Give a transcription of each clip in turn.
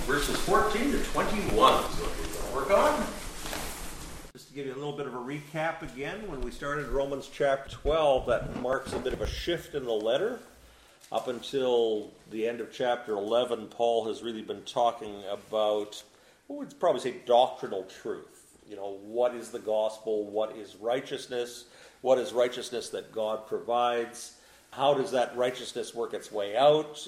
verses 14 to 21 is what we're going to work on. Just to give you a little bit of a recap again, when we started Romans chapter 12, that marks a bit of a shift in the letter. Up until the end of chapter 11, Paul has really been talking about, well, we'd probably say doctrinal truth. You know, what is the gospel? What is righteousness? What is righteousness that God provides? How does that righteousness work its way out?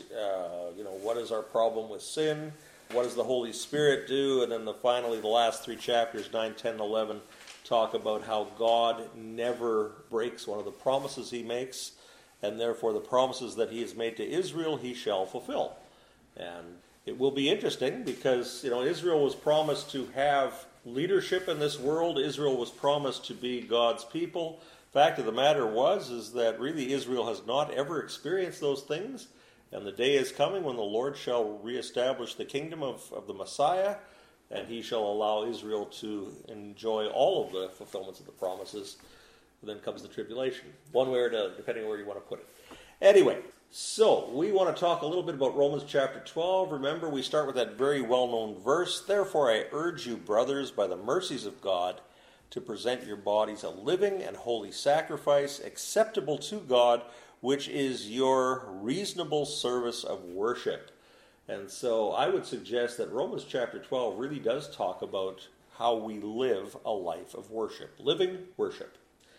What is our problem with sin? What does the Holy Spirit do? And then finally, the last three chapters, 9, 10, 11, talk about how God never breaks one of the promises he makes, and therefore the promises that he has made to Israel, he shall fulfill. And it will be interesting because, Israel was promised to have leadership in this world. Israel was promised to be God's people. Fact of the matter is that really Israel has not ever experienced those things, and the day is coming when the Lord shall reestablish the kingdom of the Messiah, and he shall allow Israel to enjoy all of the fulfillments of the promises. And then comes the tribulation, one way or another, depending on where you want to put it. Anyway, so we want to talk a little bit about Romans chapter 12. Remember, we start with that very well-known verse. Therefore, I urge you, brothers, by the mercies of God, to present your bodies a living and holy sacrifice, acceptable to God, which is your reasonable service of worship. And so I would suggest that Romans chapter 12 really does talk about how we live a life of worship, living worship.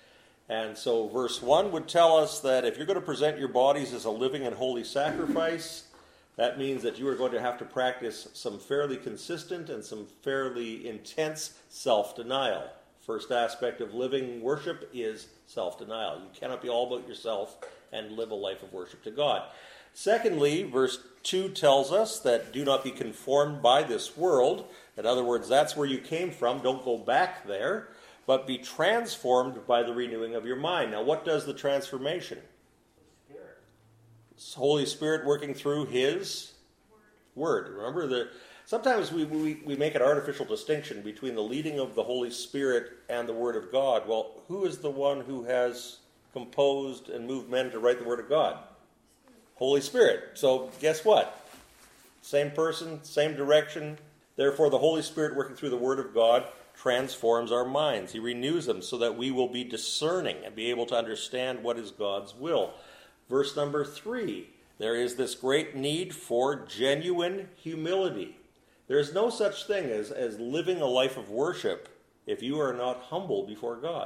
And so verse 1 would tell us that if you're going to present your bodies as a living and holy sacrifice, that means that you are going to have to practice some fairly consistent and some fairly intense self-denial. First aspect of living worship is self-denial. You cannot be all about yourself and live a life of worship to God. Secondly, verse 2 tells us that do not be conformed by this world. In other words, that's where you came from. Don't go back there, but be transformed by the renewing of your mind. Now, what does the transformation? Spirit. Holy Spirit working through his word. Remember, sometimes we make an artificial distinction between the leading of the Holy Spirit and the Word of God. Well, who is the one who has composed and moved men to write the Word of God? Holy Spirit. So guess what? Same person, same direction. Therefore, the Holy Spirit working through the Word of God transforms our minds. He renews them so that we will be discerning and be able to understand what is God's will. Verse number 3, there is this great need for genuine humility. There is no such thing as living a life of worship if you are not humble before God.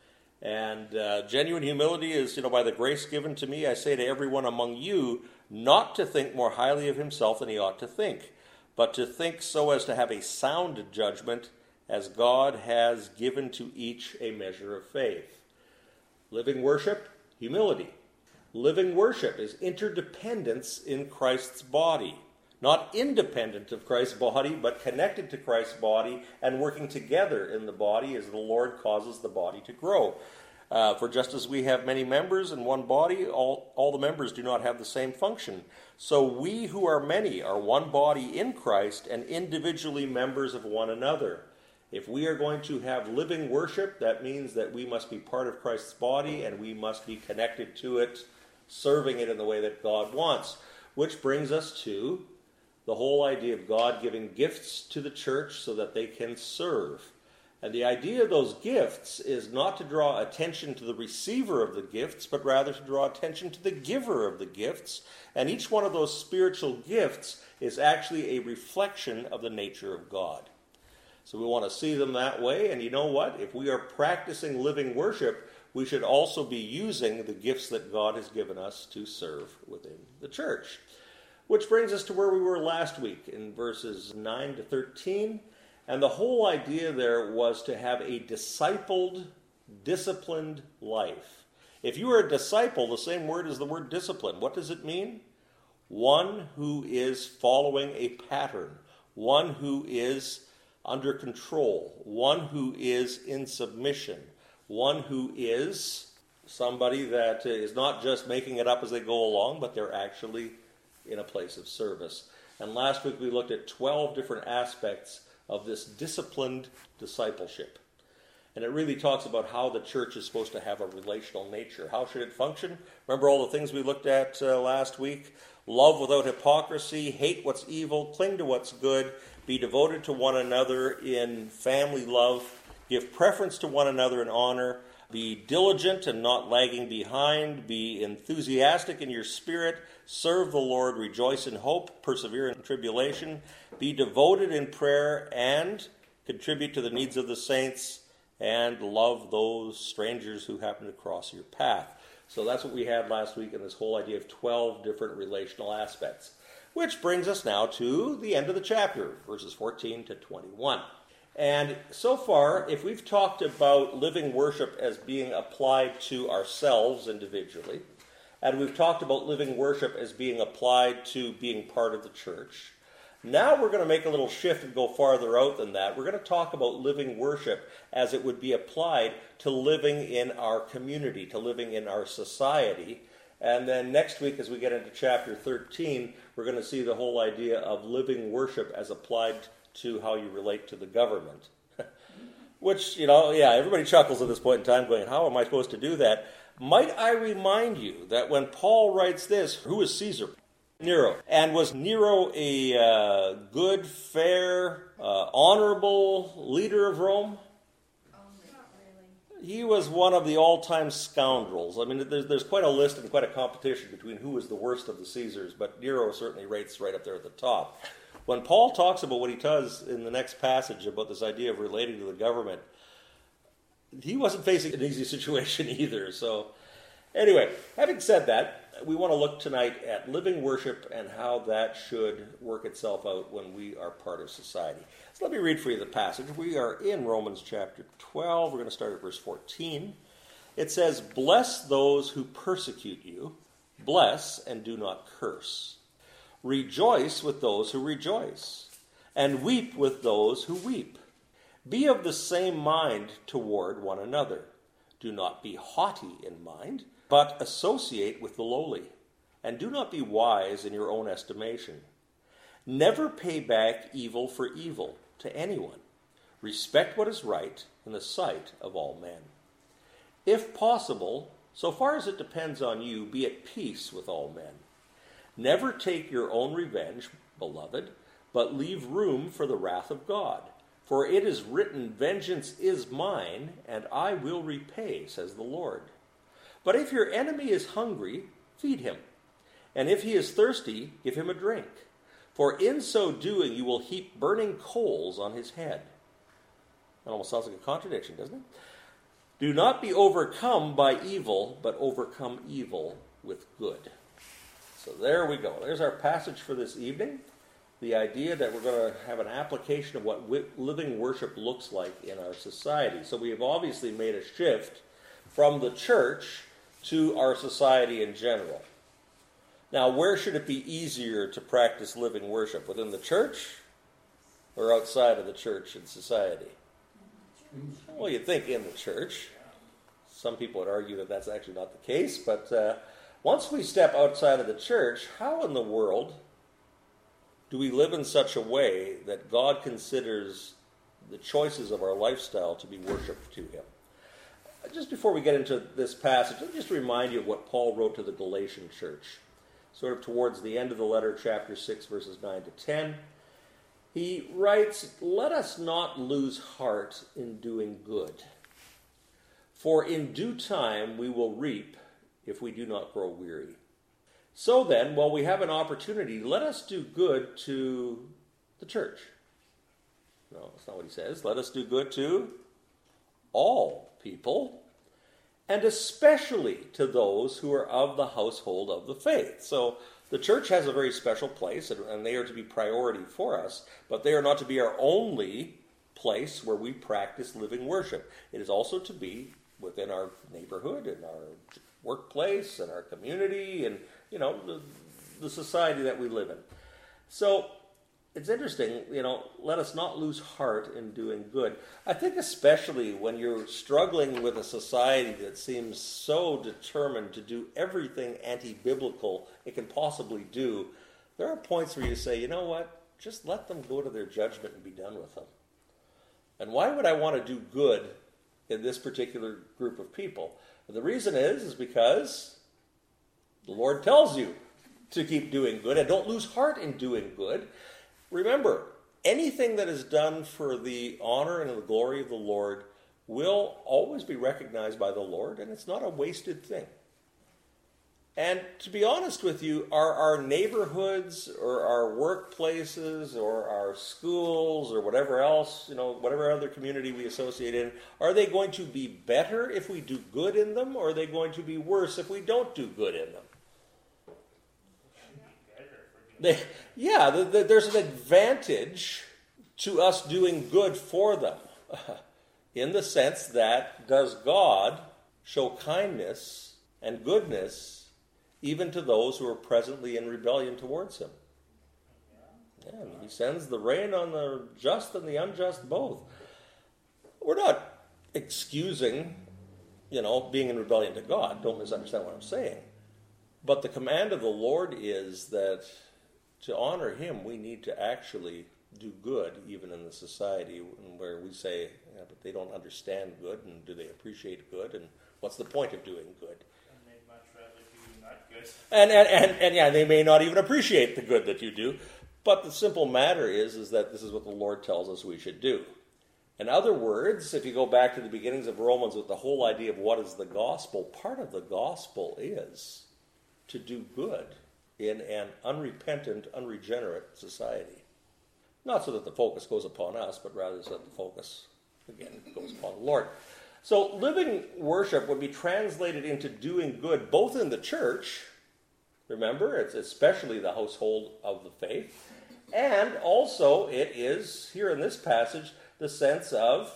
And genuine humility is, by the grace given to me, I say to everyone among you, not to think more highly of himself than he ought to think, but to think so as to have a sound judgment, as God has given to each a measure of faith. Living worship, humility. Living worship is interdependence in Christ's body. Not independent of Christ's body, but connected to Christ's body and working together in the body as the Lord causes the body to grow. For just as we have many members in one body, all the members do not have the same function. So we who are many are one body in Christ and individually members of one another. If we are going to have living worship, that means that we must be part of Christ's body and we must be connected to it, serving it in the way that God wants. Which brings us to the whole idea of God giving gifts to the church so that they can serve. And the idea of those gifts is not to draw attention to the receiver of the gifts, but rather to draw attention to the giver of the gifts. And each one of those spiritual gifts is actually a reflection of the nature of God. So we want to see them that way. And you know what? If we are practicing living worship, we should also be using the gifts that God has given us to serve within the church. Which brings us to where we were last week in verses 9 to 13. And the whole idea there was to have a discipled, disciplined life. If you are a disciple, the same word as the word discipline. What does it mean? One who is following a pattern. One who is under control. One who is in submission. One who is somebody that is not just making it up as they go along, but they're actually in a place of service. And last week we looked at 12 different aspects of this disciplined discipleship. And it really talks about how the church is supposed to have a relational nature. How should it function? Remember all the things we looked at last week? Love without hypocrisy, hate what's evil, cling to what's good, be devoted to one another in family love, give preference to one another in honor, be diligent and not lagging behind, be enthusiastic in your spirit, serve the Lord, rejoice in hope, persevere in tribulation, be devoted in prayer, and contribute to the needs of the saints, and love those strangers who happen to cross your path. So that's what we had last week in this whole idea of 12 different relational aspects. Which brings us now to the end of the chapter, verses 14 to 21. And so far, if we've talked about living worship as being applied to ourselves individually, and we've talked about living worship as being applied to being part of the church, now we're going to make a little shift and go farther out than that. We're going to talk about living worship as it would be applied to living in our community, to living in our society. And then next week, as we get into chapter 13, we're going to see the whole idea of living worship as applied to how you relate to the government. Which, everybody chuckles at this point in time going, how am I supposed to do that? Might I remind you that when Paul writes this, who is Caesar? Nero. And was Nero a good, fair, honorable leader of Rome? Not really. He was one of the all-time scoundrels. I mean, there's quite a list and quite a competition between who was the worst of the Caesars, but Nero certainly rates right up there at the top. When Paul talks about what he does in the next passage about this idea of relating to the government, he wasn't facing an easy situation either. So anyway, having said that, we want to look tonight at living worship and how that should work itself out when we are part of society. So let me read for you the passage. We are in Romans chapter 12. We're going to start at verse 14. It says, "Bless those who persecute you. Bless and do not curse. Rejoice with those who rejoice, and weep with those who weep. Be of the same mind toward one another. Do not be haughty in mind, but associate with the lowly, and do not be wise in your own estimation. Never pay back evil for evil to anyone. Respect what is right in the sight of all men. If possible, so far as it depends on you, be at peace with all men. Never take your own revenge, beloved, but leave room for the wrath of God. For it is written, 'Vengeance is mine, and I will repay,' says the Lord. But if your enemy is hungry, feed him. And if he is thirsty, give him a drink. For in so doing, you will heap burning coals on his head." That almost sounds like a contradiction, doesn't it? "Do not be overcome by evil, but overcome evil with good." So there we go. There's our passage for this evening. The idea that we're going to have an application of what living worship looks like in our society. So we have obviously made a shift from the church to our society in general. Now, where should it be easier to practice living worship? Within the church or outside of the church and society? Well, you'd think in the church. Some people would argue that that's actually not the case, but once we step outside of the church, how in the world do we live in such a way that God considers the choices of our lifestyle to be worship to him? Just before we get into this passage, let me just remind you of what Paul wrote to the Galatian church, sort of towards the end of the letter, chapter 6, verses 9 to 10. He writes, "Let us not lose heart in doing good, for in due time we will reap if we do not grow weary. So then, while we have an opportunity, let us do good to the church." No, that's not what he says. "Let us do good to all people, and especially to those who are of the household of the faith." So the church has a very special place, and they are to be priority for us, but they are not to be our only place where we practice living worship. It is also to be within our neighborhood, and our workplace, and our community, and the society that we live in. So it's interesting, let us not lose heart in doing good. I think especially when you're struggling with a society that seems so determined to do everything anti-biblical it can possibly do, there are points where you say, you know what, just let them go to their judgment and be done with them. And why would I want to do good in this particular group of people. And the reason is because the Lord tells you to keep doing good and don't lose heart in doing good. Remember, anything that is done for the honor and the glory of the Lord will always be recognized by the Lord, and it's not a wasted thing. And to be honest with you, our neighborhoods or our workplaces or our schools or whatever else, whatever other community we associate in, are they going to be better if we do good in them, or are they going to be worse if we don't do good in them? There's an advantage to us doing good for them, in the sense that, does God show kindness and goodness even to those who are presently in rebellion towards him? Yeah, he sends the rain on the just and the unjust both. We're not excusing, being in rebellion to God. Don't misunderstand what I'm saying. But the command of the Lord is that to honor him, we need to actually do good, even in the society where we say, but they don't understand good, and do they appreciate good, and what's the point of doing good? And they may not even appreciate the good that you do. But the simple matter is that this is what the Lord tells us we should do. In other words, if you go back to the beginnings of Romans with the whole idea of what is the gospel, part of the gospel is to do good in an unrepentant, unregenerate society. Not so that the focus goes upon us, but rather so that the focus, again, goes upon the Lord. So living worship would be translated into doing good both in the church, remember, it's especially the household of the faith, and also it is, here in this passage, the sense of,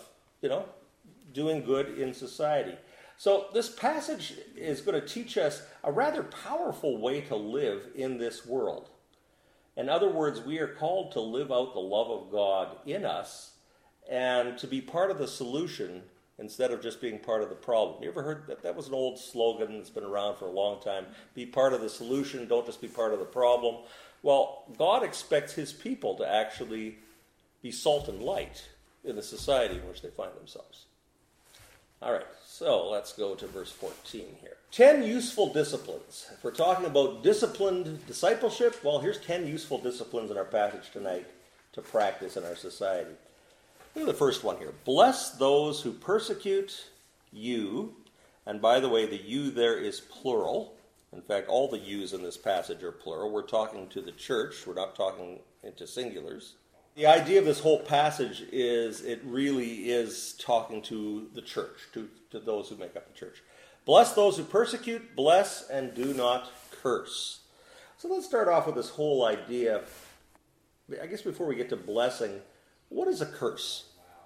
doing good in society. So this passage is going to teach us a rather powerful way to live in this world. In other words, we are called to live out the love of God in us and to be part of the solution instead of just being part of the problem. You ever heard that? That was an old slogan that's been around for a long time. Be part of the solution, don't just be part of the problem. Well, God expects his people to actually be salt and light in the society in which they find themselves. All right, so let's go to verse 14 here. 10 useful disciplines. If we're talking about disciplined discipleship, well, here's 10 useful disciplines in our passage tonight to practice in our society. Look at the first one here. Bless those who persecute you. And by the way, the you there is plural. In fact, all the yous in this passage are plural. We're talking to the church. We're not talking into singulars. The idea of this whole passage is it really is talking to the church, to those who make up the church. Bless those who persecute, bless and do not curse. So let's start off with this whole idea. I guess before we get to blessing, what is a curse?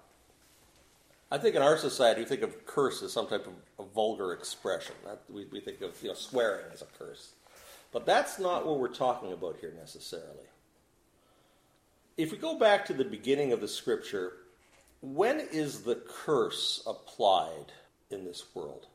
I think in our society, we think of curse as some type of vulgar expression. We think of swearing as a curse. But that's not what we're talking about here necessarily. If we go back to the beginning of the scripture, when is the curse applied in this world?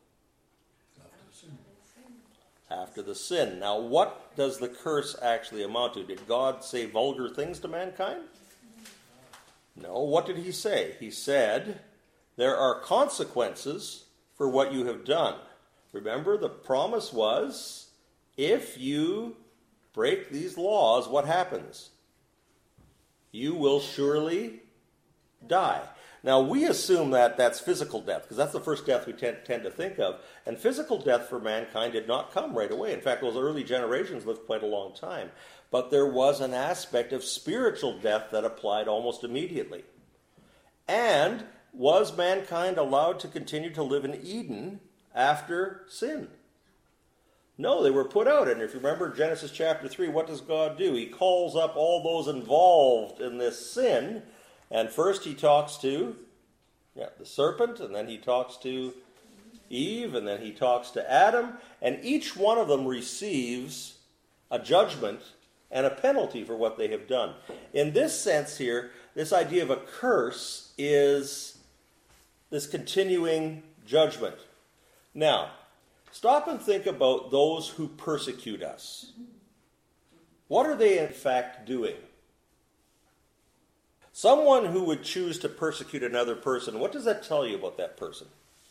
After the sin. Now, what does the curse actually amount to? Did God say vulgar things to mankind? No. What did he say? He said, there are consequences for what you have done. Remember, the promise was, if you break these laws, what happens? You will surely die. Now, we assume that that's physical death, because that's the first death we tend to think of. And physical death for mankind did not come right away. In fact, those early generations lived quite a long time. But there was an aspect of spiritual death that applied almost immediately. And was mankind allowed to continue to live in Eden after sin? No, they were put out. And if you remember Genesis chapter 3, what does God do? He calls up all those involved in this sin. And first he talks to the serpent, and then he talks to Eve, and then he talks to Adam. And each one of them receives a judgment and a penalty for what they have done. In this sense here, this idea of a curse is this continuing judgment. Now, stop and think about those who persecute us. What are they in fact doing? Someone who would choose to persecute another person, what does that tell you about that person?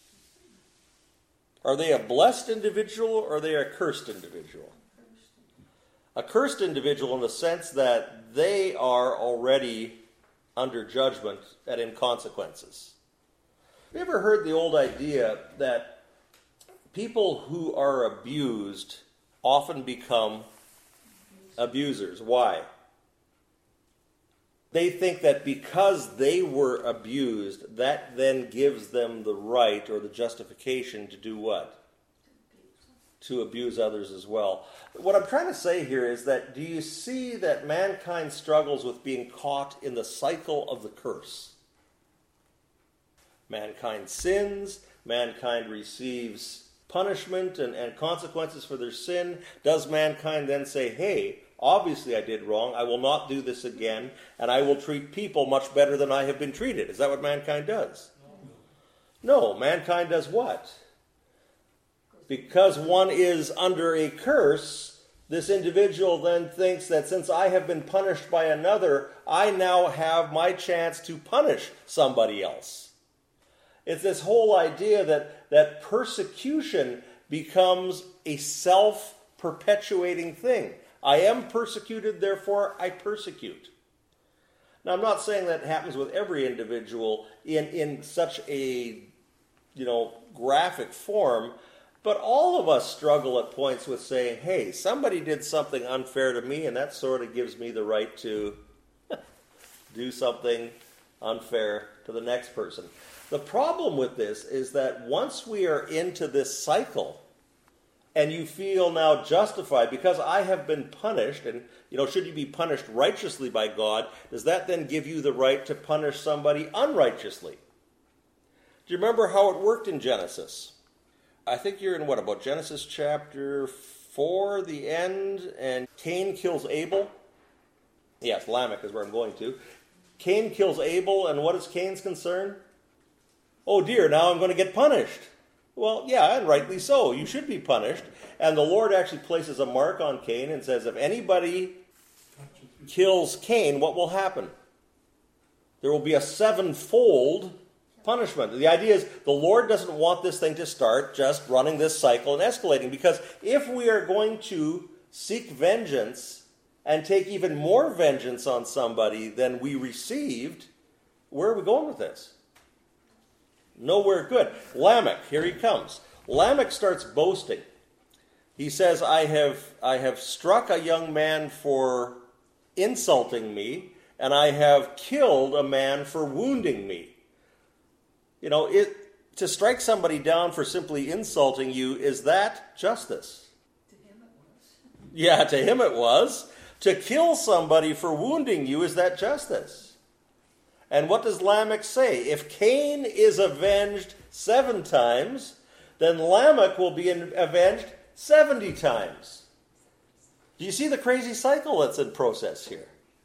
Are they a blessed individual or are they a cursed individual? A cursed individual in the sense that they are already under judgment and in consequences. Have you ever heard the old idea that people who are abused often become abusers? Why? They think that because they were abused, that then gives them the right or the justification to do what? To abuse others as well. What I'm trying to say here is that, do you see that mankind struggles with being caught in the cycle of the curse? Mankind sins, mankind receives punishment and consequences for their sin. Does mankind then say, hey, obviously I did wrong, I will not do this again, and I will treat people much better than I have been treated? Is that what mankind does? No, mankind does what? Because one is under a curse, this individual then thinks that since I have been punished by another, I now have my chance to punish somebody else. It's this whole idea that persecution becomes a self-perpetuating thing. I am persecuted, therefore I persecute. Now, I'm not saying that happens with every individual in such a, graphic form, but all of us struggle at points with saying, hey, somebody did something unfair to me, and that sort of gives me the right to do something unfair to the next person. The problem with this is that once we are into this cycle, and you feel now justified, because I have been punished, and should you be punished righteously by God, does that then give you the right to punish somebody unrighteously? Do you remember how it worked in Genesis? I think you're in about Genesis chapter 4, the end, and Cain kills Abel. Yes, Lamech is where I'm going to. Cain kills Abel, and what is Cain's concern? Oh dear, now I'm going to get punished. Well, yeah, and rightly so. You should be punished. And the Lord actually places a mark on Cain and says, if anybody kills Cain, what will happen? There will be a sevenfold punishment. The idea is the Lord doesn't want this thing to start just running this cycle and escalating, because if we are going to seek vengeance and take even more vengeance on somebody than we received, where are we going with this? Nowhere good. Lamech, here he comes. Lamech starts boasting. He says, I have struck a young man for insulting me, and I have killed a man for wounding me. To strike somebody down for simply insulting you, is that justice? To him it was. Yeah, to him it was. To kill somebody for wounding you, is that justice? And what does Lamech say? If Cain is avenged 7 times, then Lamech will be avenged 70 times. Do you see the crazy cycle that's in process here?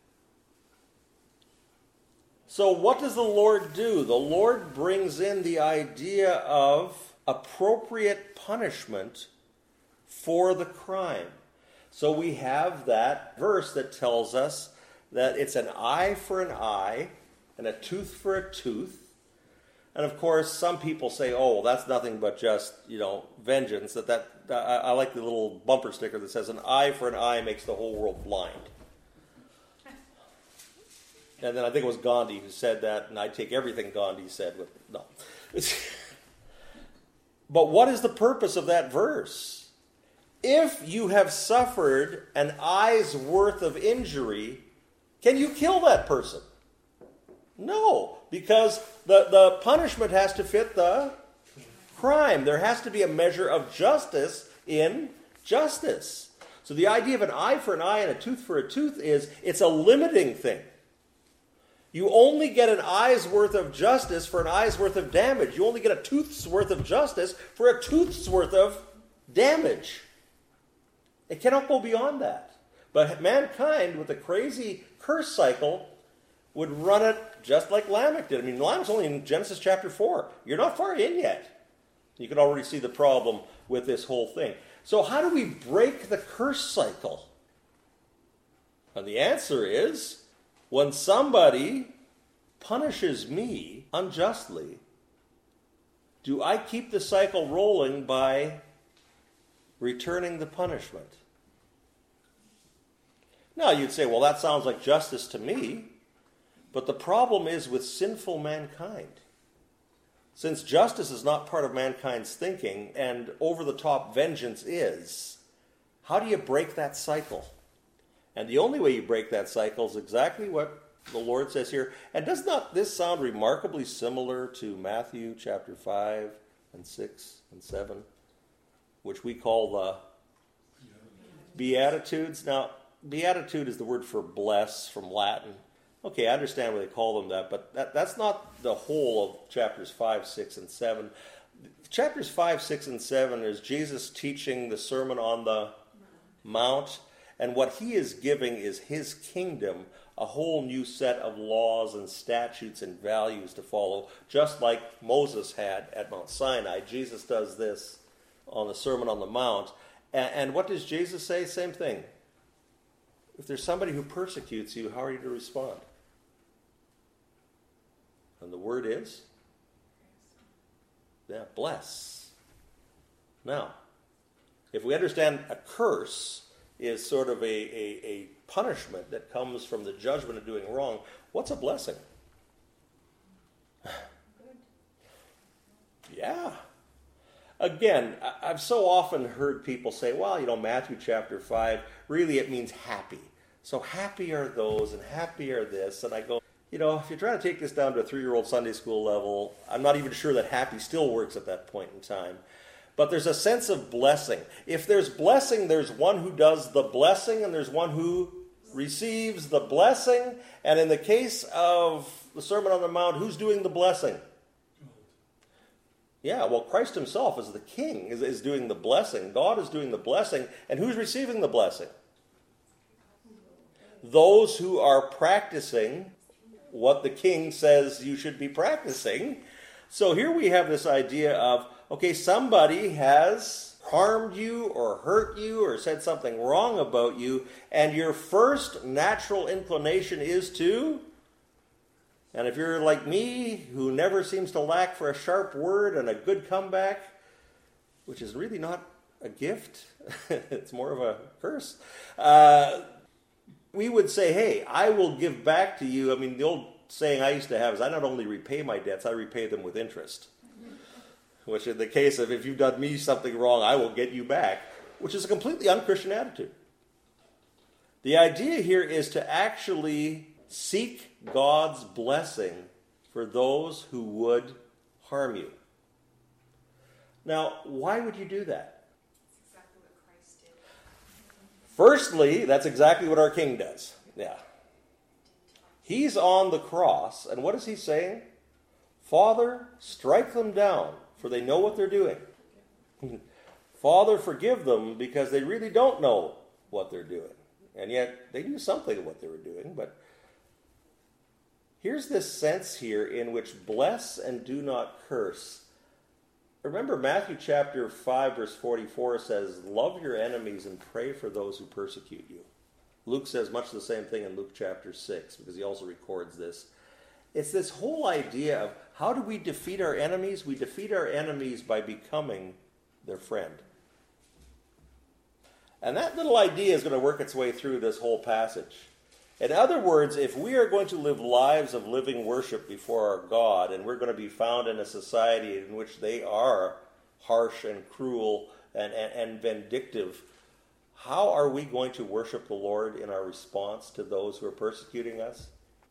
So what does the Lord do? The Lord brings in the idea of appropriate punishment for the crime. So we have that verse that tells us that it's an eye for an eye and a tooth for a tooth. And of course, some people say, oh, well, that's nothing but just, vengeance. I like the little bumper sticker that says an eye for an eye makes the whole world blind. And then I think it was Gandhi who said that, and I take everything Gandhi said with no. But what is the purpose of that verse? If you have suffered an eye's worth of injury, can you kill that person? No, because the punishment has to fit the crime. There has to be a measure of justice in justice. So the idea of an eye for an eye and a tooth for a tooth is it's a limiting thing. You only get an eye's worth of justice for an eye's worth of damage. You only get a tooth's worth of justice for a tooth's worth of damage. It cannot go beyond that. But mankind, with the crazy curse cycle, would run it just like Lamech did. I mean, Lamech's only in Genesis chapter 4. You're not far in yet. You can already see the problem with this whole thing. So how do we break the curse cycle? And the answer is, when somebody punishes me unjustly, do I keep the cycle rolling by returning the punishment? Now you'd say, well, that sounds like justice to me. But the problem is with sinful mankind. Since justice is not part of mankind's thinking and over-the-top vengeance is, how do you break that cycle? And the only way you break that cycle is exactly what the Lord says here. And does not this sound remarkably similar to Matthew chapter 5 and 6 and 7, which we call the Beatitudes? Now, beatitude is the word for bless from Latin. Okay, I understand why they call them that, but that's not the whole of chapters 5, 6, and 7. Chapters 5, 6, and 7 is Jesus teaching the Sermon on the Mount, and what he is giving is his kingdom, a whole new set of laws and statutes and values to follow, just like Moses had at Mount Sinai. Jesus does this on the Sermon on the Mount. And what does Jesus say? Same thing. If there's somebody who persecutes you, how are you to respond? And the word is? Yeah, bless. Now, if we understand a curse is sort of a punishment that comes from the judgment of doing wrong, what's a blessing? Yeah. Again, I've so often heard people say, well, Matthew chapter 5, really it means happy. So happy are those and happy are this. And I go, if you're trying to take this down to a 3-year-old Sunday school level, I'm not even sure that happy still works at that point in time. But there's a sense of blessing. If there's blessing, there's one who does the blessing and there's one who receives the blessing. And in the case of the Sermon on the Mount, who's doing the blessing? Yeah, well, Christ himself as the king is doing the blessing. God is doing the blessing. And who's receiving the blessing? Those who are practicing what the king says you should be practicing. So here we have this idea of, okay, somebody has harmed you or hurt you or said something wrong about you, and your first natural inclination is to, and if you're like me, who never seems to lack for a sharp word and a good comeback, which is really not a gift, it's more of a curse, we would say, hey, I will give back to you. I mean, the old saying I used to have is, I not only repay my debts, I repay them with interest. Which in the case of, if you've done me something wrong, I will get you back, which is a completely unchristian attitude. The idea here is to actually seek God's blessing for those who would harm you. Now, why would you do that? Firstly, that's exactly what our king does. Yeah. He's on the cross, and what is he saying? Father, strike them down, for they know what they're doing. Father, forgive them, because they really don't know what they're doing. And yet, they knew something of what they were doing, but here's this sense here in which bless and do not curse. Remember, Matthew chapter 5, verse 44 says, love your enemies and pray for those who persecute you. Luke says much the same thing in Luke chapter 6, because he also records this. It's this whole idea of how do we defeat our enemies? We defeat our enemies by becoming their friend. And that little idea is going to work its way through this whole passage. In other words, if we are going to live lives of living worship before our God, and we're going to be found in a society in which they are harsh and cruel and vindictive, how are we going to worship the Lord in our response to those who are persecuting us?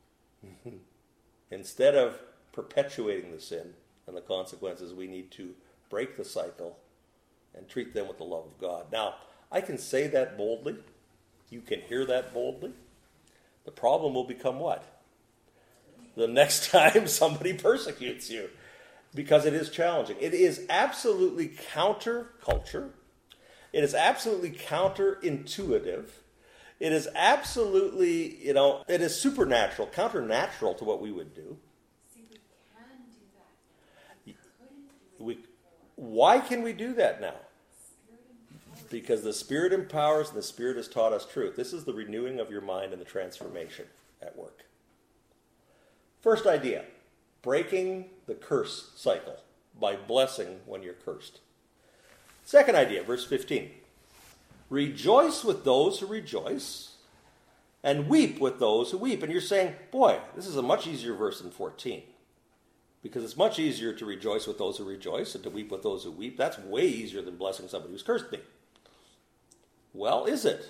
Instead of perpetuating the sin and the consequences, we need to break the cycle and treat them with the love of God. Now, I can say that boldly. You can hear that boldly. The problem will become what? The next time somebody persecutes you. Because it is challenging. It is absolutely counter-culture. It is absolutely counterintuitive. It is absolutely, it is supernatural, counternatural to what we would do. See, we can do that. We couldn't do it Why can we do that now? Because the Spirit empowers and the Spirit has taught us truth. This is the renewing of your mind and the transformation at work. First idea, breaking the curse cycle by blessing when you're cursed. Second idea, verse 15. Rejoice with those who rejoice, and weep with those who weep. And you're saying, boy, this is a much easier verse than 14. Because it's much easier to rejoice with those who rejoice and to weep with those who weep. That's way easier than blessing somebody who's cursed me. Well, is it?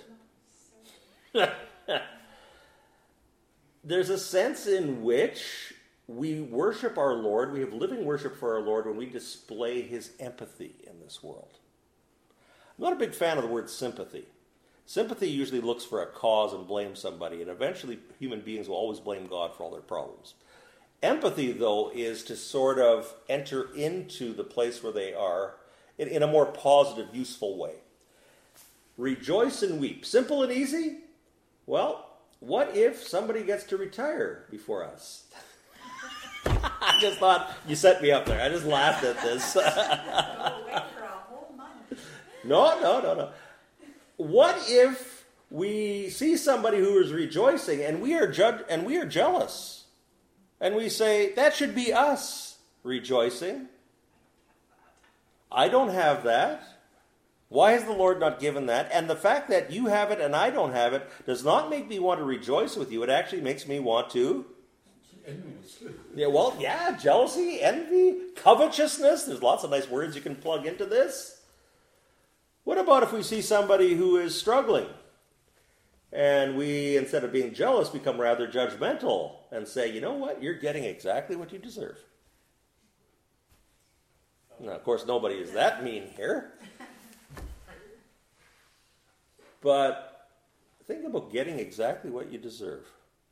There's a sense in which we worship our Lord, we have living worship for our Lord when we display his empathy in this world. I'm not a big fan of the word sympathy. Sympathy usually looks for a cause and blames somebody, and eventually human beings will always blame God for all their problems. Empathy, though, is to sort of enter into the place where they are in a more positive, useful way. Rejoice and weep. Simple and easy? Well, what if somebody gets to retire before us? I just thought, you set me up there. I just laughed at this. Go away for a whole month. No. What if we see somebody who is rejoicing and we are jealous? And we say, that should be us rejoicing. I don't have that. Why has the Lord not given that? And the fact that you have it and I don't have it does not make me want to rejoice with you. It actually makes me want to... jealousy, envy, covetousness. There's lots of nice words you can plug into this. What about if we see somebody who is struggling and we, instead of being jealous, become rather judgmental and say, you know what, you're getting exactly what you deserve. Now, of course, nobody is that mean here. But think about getting exactly what you deserve.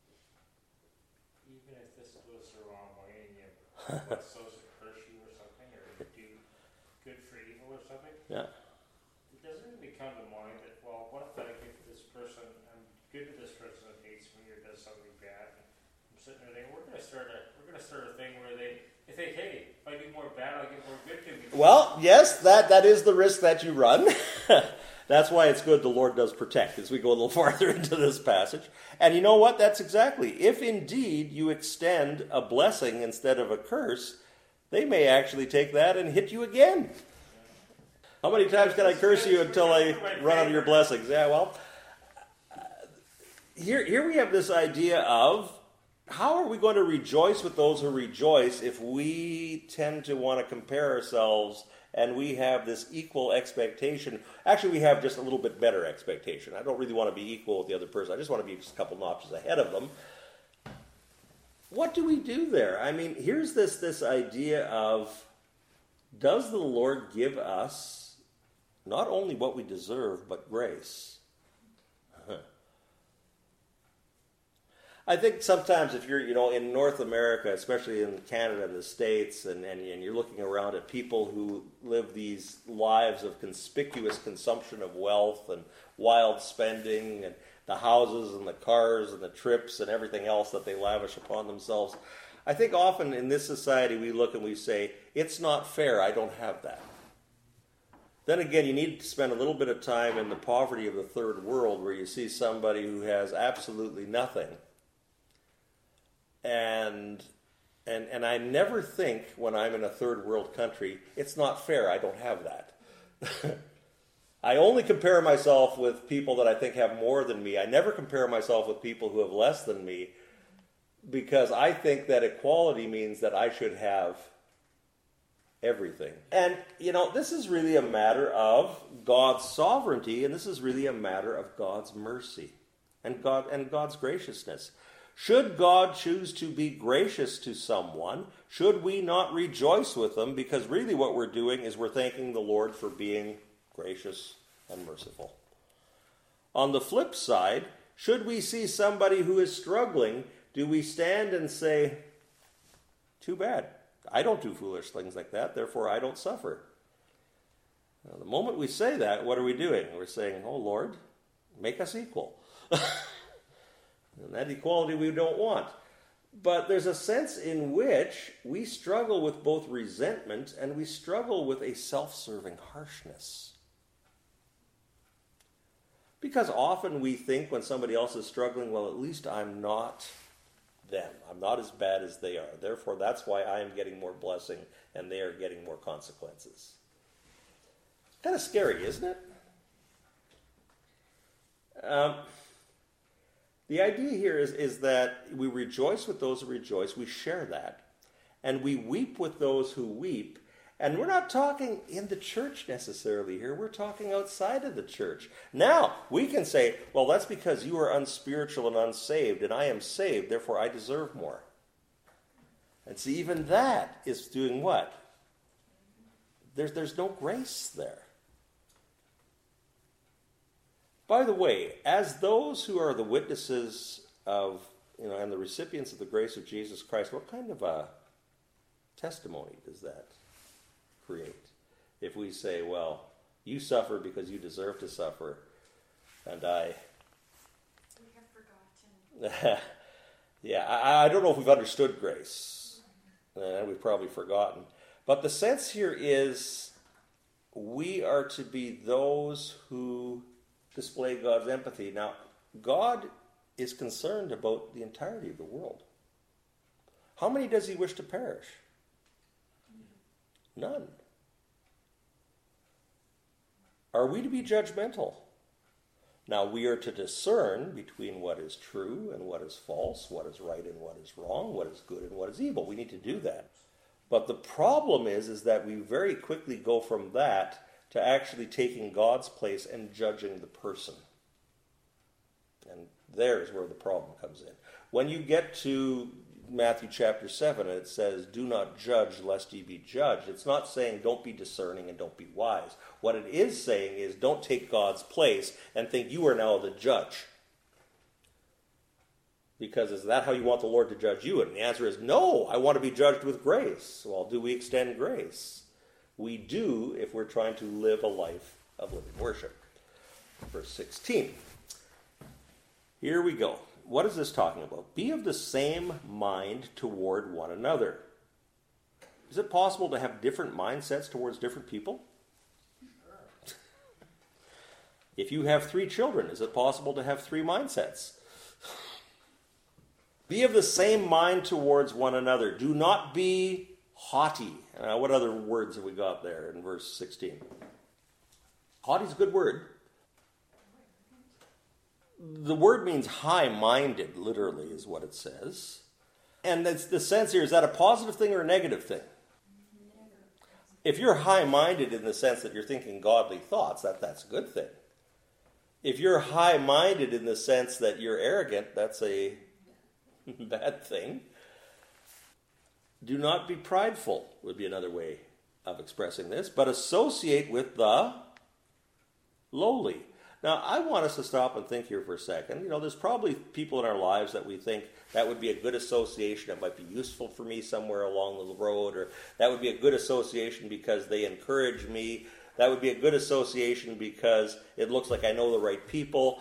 Even if this goes the wrong way and you let social curse you or something, or do good for evil or something, Yeah. it doesn't really come to mind that, well, what if I give this person, I'm good to this person that hates me or does something bad, and I'm sitting there thinking, we're gonna start a thing where they think, hey, if I do more bad, I'll get more good to me. Well, yes, that is the risk that you run. That's why it's good the Lord does protect as we go a little farther into this passage. And you know what? That's exactly. If indeed you extend a blessing instead of a curse, they may actually take that and hit you again. How many times can I curse you until I run out of your blessings? Yeah, well, here we have this idea of how are we going to rejoice with those who rejoice if we tend to want to compare ourselves and we have this equal expectation. Actually, we have just a little bit better expectation. I don't really want to be equal with the other person. I just want to be just a couple notches ahead of them. What do we do there? I mean, here's this idea of, does the Lord give us not only what we deserve, but grace? I think sometimes if you're, in North America, especially in Canada and the States, and you're looking around at people who live these lives of conspicuous consumption of wealth and wild spending and the houses and the cars and the trips and everything else that they lavish upon themselves, I think often in this society we look and we say, it's not fair, I don't have that. Then again, you need to spend a little bit of time in the poverty of the third world where you see somebody who has absolutely nothing. And I never think when I'm in a third world country, it's not fair, I don't have that. I only compare myself with people that I think have more than me. I never compare myself with people who have less than me because I think that equality means that I should have everything. And, this is really a matter of God's sovereignty, and this is really a matter of God's mercy and God's graciousness. Should God choose to be gracious to someone, should we not rejoice with them? Because really what we're doing is we're thanking the Lord for being gracious and merciful. On the flip side, should we see somebody who is struggling, do we stand and say, too bad, I don't do foolish things like that, therefore I don't suffer? Now, the moment we say that, what are we doing? We're saying, oh Lord, make us equal. And that equality we don't want. But there's a sense in which we struggle with both resentment and we struggle with a self-serving harshness. Because often we think when somebody else is struggling, well, at least I'm not them. I'm not as bad as they are. Therefore, that's why I am getting more blessing and they are getting more consequences. Kind of scary, isn't it? The idea here is that we rejoice with those who rejoice. We share that. And we weep with those who weep. And we're not talking in the church necessarily here. We're talking outside of the church. Now, we can say, well, that's because you are unspiritual and unsaved, and I am saved, therefore I deserve more. And see, even that is doing what? There's no grace there. By the way, as those who are the witnesses of, and the recipients of the grace of Jesus Christ, what kind of a testimony does that create? If we say, well, you suffer because you deserve to suffer, and I... We have forgotten. Yeah, I don't know if we've understood grace. We've probably forgotten. But the sense here is we are to be those who display God's empathy. Now, God is concerned about the entirety of the world. How many does he wish to perish? None. Are we to be judgmental? Now, we are to discern between what is true and what is false, what is right and what is wrong, what is good and what is evil. We need to do that. But the problem is that we very quickly go from that to actually taking God's place and judging the person. And there's where the problem comes in. When you get to Matthew chapter 7, and it says, do not judge lest ye be judged. It's not saying don't be discerning and don't be wise. What it is saying is don't take God's place and think you are now the judge. Because is that how you want the Lord to judge you? And the answer is no, I want to be judged with grace. Well, do we extend grace? We do if we're trying to live a life of living worship. Verse 16. Here we go. What is this talking about? Be of the same mind toward one another. Is it possible to have different mindsets towards different people? Sure. If you have 3 children, is it possible to have 3 mindsets? Be of the same mind towards one another. Do not be haughty. What other words have we got there in verse 16? Haughty is a good word. The word means high-minded, literally, is what it says. And the sense here, is that a positive thing or a negative thing? If you're high-minded in the sense that you're thinking godly thoughts, that's a good thing. If you're high-minded in the sense that you're arrogant, that's a bad thing. Do not be prideful, would be another way of expressing this, but associate with the lowly. Now, I want us to stop and think here for a second. There's probably people in our lives that we think that would be a good association. It might be useful for me somewhere along the road, or that would be a good association because they encourage me. That would be a good association because it looks like I know the right people,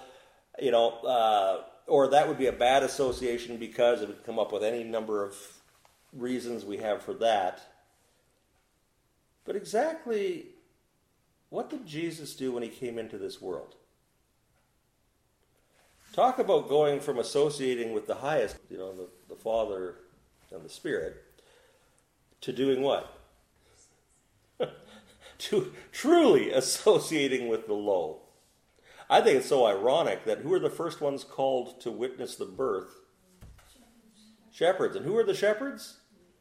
or that would be a bad association because it would come up with any number of reasons we have for that. But exactly what did Jesus do when he came into this world? Talk about going from associating with the highest, the Father and the Spirit, to doing what? To truly associating with the low. I think it's so ironic that who are the first ones called to witness the birth? Shepherds. And who are the shepherds?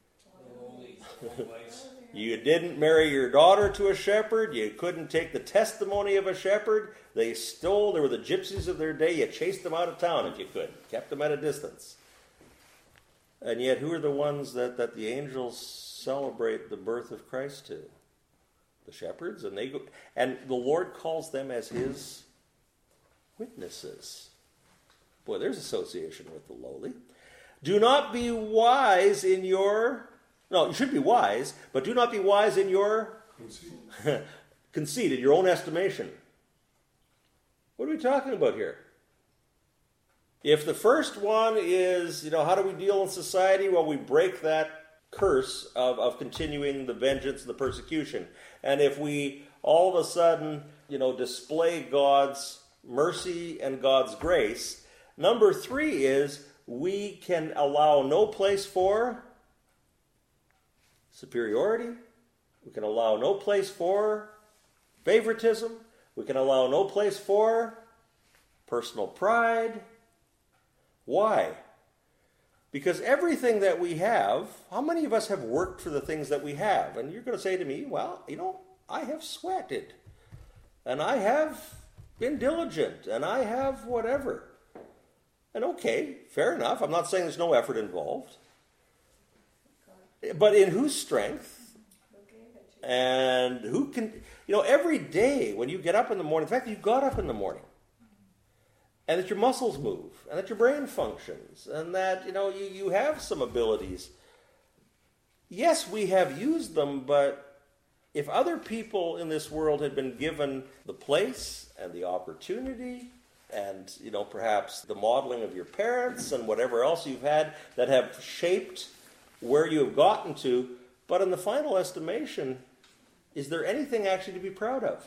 You didn't marry your daughter to a shepherd. You couldn't take the testimony of a shepherd. They stole. They were the gypsies of their day. You chased them out of town if you could. Kept them at a distance. And yet, who are the ones that the angels celebrate the birth of Christ to? The shepherds. And the Lord calls them as his witnesses. Boy, there's association with the lowly. Do not be wise in your... No, you should be wise, but do not be wise in your conceit, in your own estimation. What are we talking about here? If the first one is, how do we deal in society? Well, we break that curse of continuing the vengeance and the persecution. And if we all of a sudden, display God's mercy and God's grace, number 3 is we can allow no place for superiority. We can allow no place for favoritism. We can allow no place for personal pride. Why? Because everything that we have, how many of us have worked for the things that we have? And you're going to say to me, well, I have sweated. And I have been diligent. And I have whatever. And okay, fair enough. I'm not saying there's no effort involved. But in whose strength? And who can, every day when you get up in the morning, the fact that you got up in the morning, and that your muscles move, and that your brain functions, and that, you have some abilities. Yes, we have used them, but if other people in this world had been given the place and the opportunity and, perhaps the modeling of your parents and whatever else you've had that have shaped where you have gotten to, but in the final estimation, is there anything actually to be proud of?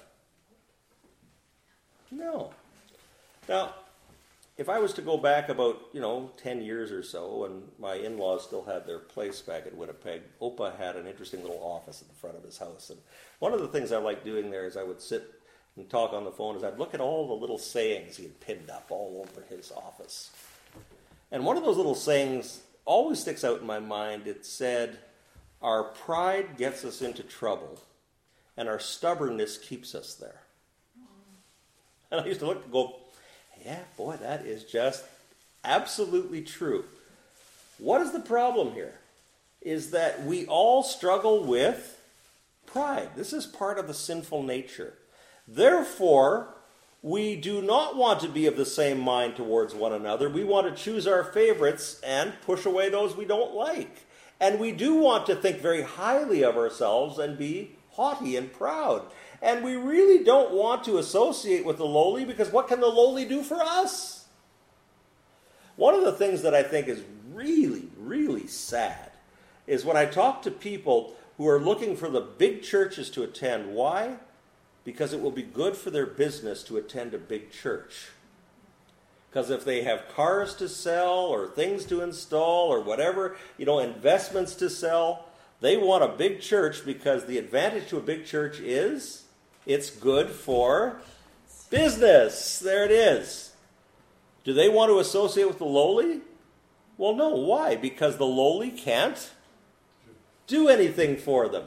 No. Now, if I was to go back about, 10 years or so, and my in-laws still had their place back in Winnipeg, Opa had an interesting little office at the front of his house. And one of the things I liked doing there is I would sit and talk on the phone as I'd look at all the little sayings he had pinned up all over his office. And one of those little sayings always sticks out in my mind. It said, "Our pride gets us into trouble, and our stubbornness keeps us there." And I used to look and go, yeah, boy, that is just absolutely true. What is the problem here? Is that we all struggle with pride. This is part of the sinful nature. Therefore, we do not want to be of the same mind towards one another. We want to choose our favorites and push away those we don't like. And we do want to think very highly of ourselves and be haughty and proud. And we really don't want to associate with the lowly, because what can the lowly do for us? One of the things that I think is really, really sad is when I talk to people who are looking for the big churches to attend. Why? Because it will be good for their business to attend a big church. Because if they have cars to sell or things to install or whatever, investments to sell, they want a big church, because the advantage to a big church is it's good for business. There it is. Do they want to associate with the lowly? Well, no. Why? Because the lowly can't do anything for them.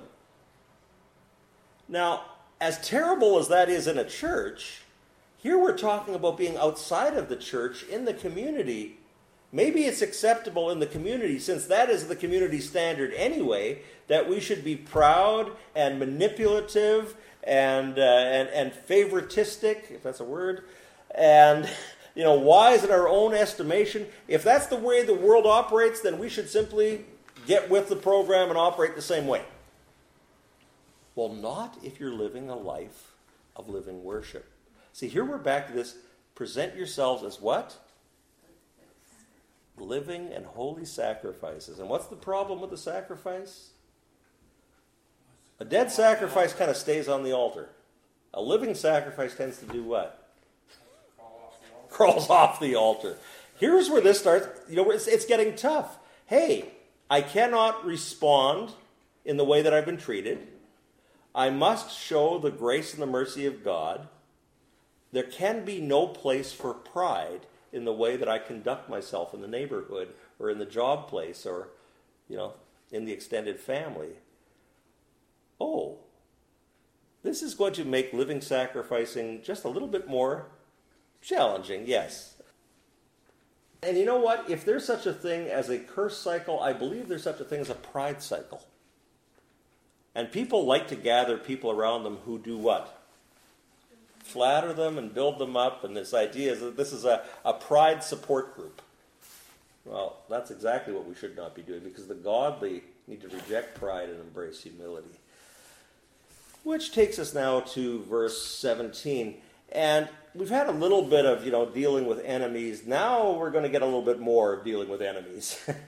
Now, as terrible as that is in a church, here we're talking about being outside of the church, in the community. Maybe it's acceptable in the community, since that is the community standard anyway, that we should be proud and manipulative and favoritistic, if that's a word, and wise in our own estimation. If that's the way the world operates, then we should simply get with the program and operate the same way. Well, not if you're living a life of living worship. See, here we're back to this. Present yourselves as what? Living and holy sacrifices. And what's the problem with the sacrifice? A dead sacrifice kind of stays on the altar. A living sacrifice tends to do what? Crawls off the altar. Here's where this starts. It's getting tough. Hey, I cannot respond in the way that I've been treated. I must show the grace and the mercy of God. There can be no place for pride in the way that I conduct myself in the neighborhood or in the job place or, in the extended family. Oh, this is going to make living sacrificing just a little bit more challenging, yes. And you know what? If there's such a thing as a curse cycle, I believe there's such a thing as a pride cycle. And people like to gather people around them who do what? Flatter them and build them up, and this idea is that this is a pride support group. Well, that's exactly what we should not be doing, because the godly need to reject pride and embrace humility. Which takes us now to verse 17. And we've had a little bit of, dealing with enemies. Now we're going to get a little bit more of dealing with enemies.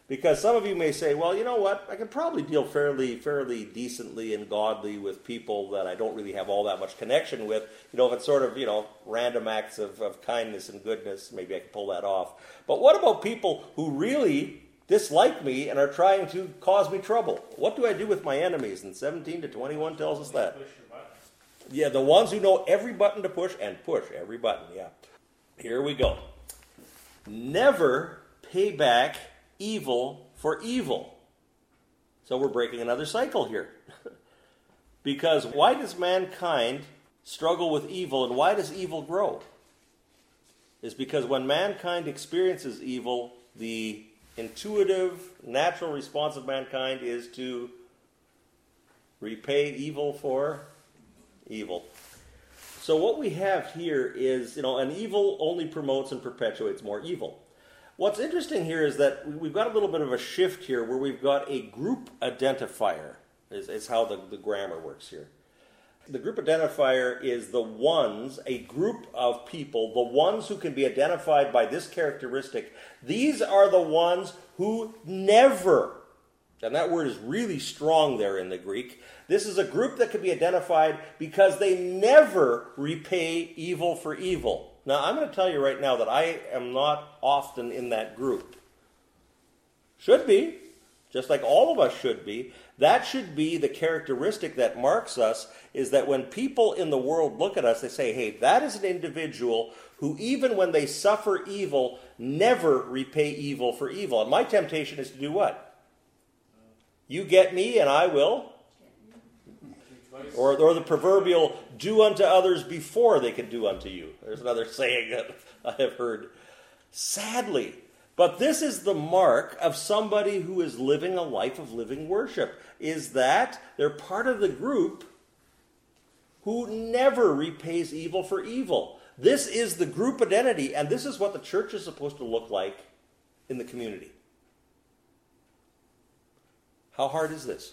Because some of you may say, well, you know what, I can probably deal fairly decently and godly with people that I don't really have all that much connection with. If it's sort of, random acts of kindness and goodness, maybe I can pull that off. But what about people who really dislike me and are trying to cause me trouble? What do I do with my enemies? And 17 to 21 tells us that. Push your buttons. Yeah, the ones who know every button to push and push every button, yeah. Here we go. Never pay back evil for evil. So we're breaking another cycle here. Because why does mankind struggle with evil and why does evil grow? It's because when mankind experiences evil, the intuitive, natural response of mankind is to repay evil for evil. So what we have here is, an evil only promotes and perpetuates more evil. What's interesting here is that we've got a little bit of a shift here where we've got a group identifier, is how the grammar works here. The group identifier is the ones, a group of people, the ones who can be identified by this characteristic. These are the ones who never, and that word is really strong there in the Greek. This is a group that can be identified because they never repay evil for evil. Now, I'm going to tell you right now that I am not often in that group. Should be, just like all of us should be. That should be the characteristic that marks us, is that when people in the world look at us, they say, hey, that is an individual who, even when they suffer evil, never repay evil for evil. And my temptation is to do what? You get me and I will. Or the proverbial, do unto others before they can do unto you. There's another saying that I have heard. Sadly. But this is the mark of somebody who is living a life of living worship, is that they're part of the group who never repays evil for evil. This is the group identity, and this is what the church is supposed to look like in the community. How hard is this?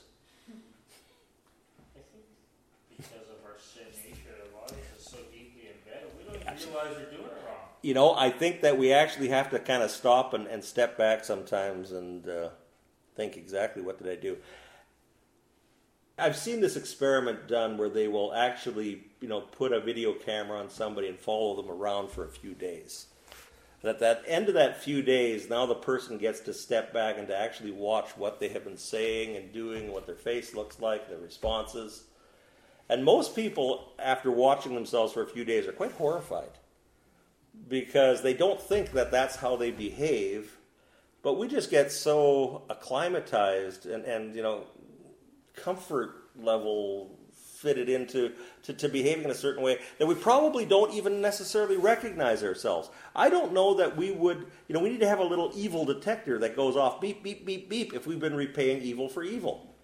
I think because of our sin nature, a lot of us is so deeply embedded, we don't even realize we're doing it wrong. I think that we actually have to kind of stop and step back sometimes and think exactly what did I do. I've seen this experiment done where they will actually, put a video camera on somebody and follow them around for a few days. And at that end of that few days, now the person gets to step back and to actually watch what they have been saying and doing, what their face looks like, their responses. And most people, after watching themselves for a few days, are quite horrified because they don't think that that's how they behave. But we just get so acclimatized and comfort level fitted into to behaving in a certain way that we probably don't even necessarily recognize ourselves. I don't know that we would, we need to have a little evil detector that goes off beep, beep, beep, beep if we've been repaying evil for evil.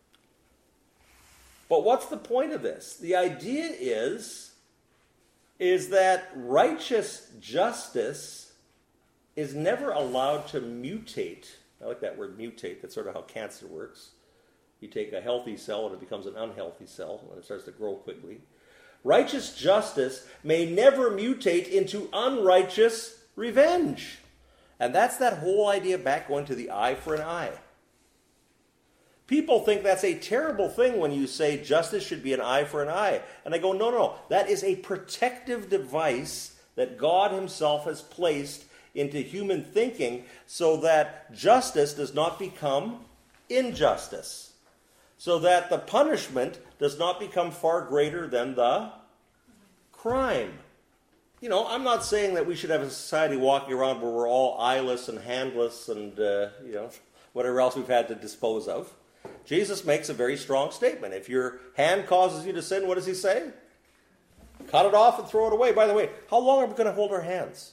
But what's the point of this? The idea is that righteous justice is never allowed to mutate. I like that word, mutate. That's sort of how cancer works. You take a healthy cell and it becomes an unhealthy cell and it starts to grow quickly. Righteous justice may never mutate into unrighteous revenge. And that's that whole idea back going to the eye for an eye. People think that's a terrible thing when you say justice should be an eye for an eye. And I go, no. That is a protective device that God himself has placed into human thinking so that justice does not become injustice. So that the punishment does not become far greater than the crime. I'm not saying that we should have a society walking around where we're all eyeless and handless and, whatever else we've had to dispose of. Jesus makes a very strong statement. If your hand causes you to sin, what does he say? Cut it off and throw it away. By the way, how long are we going to hold our hands?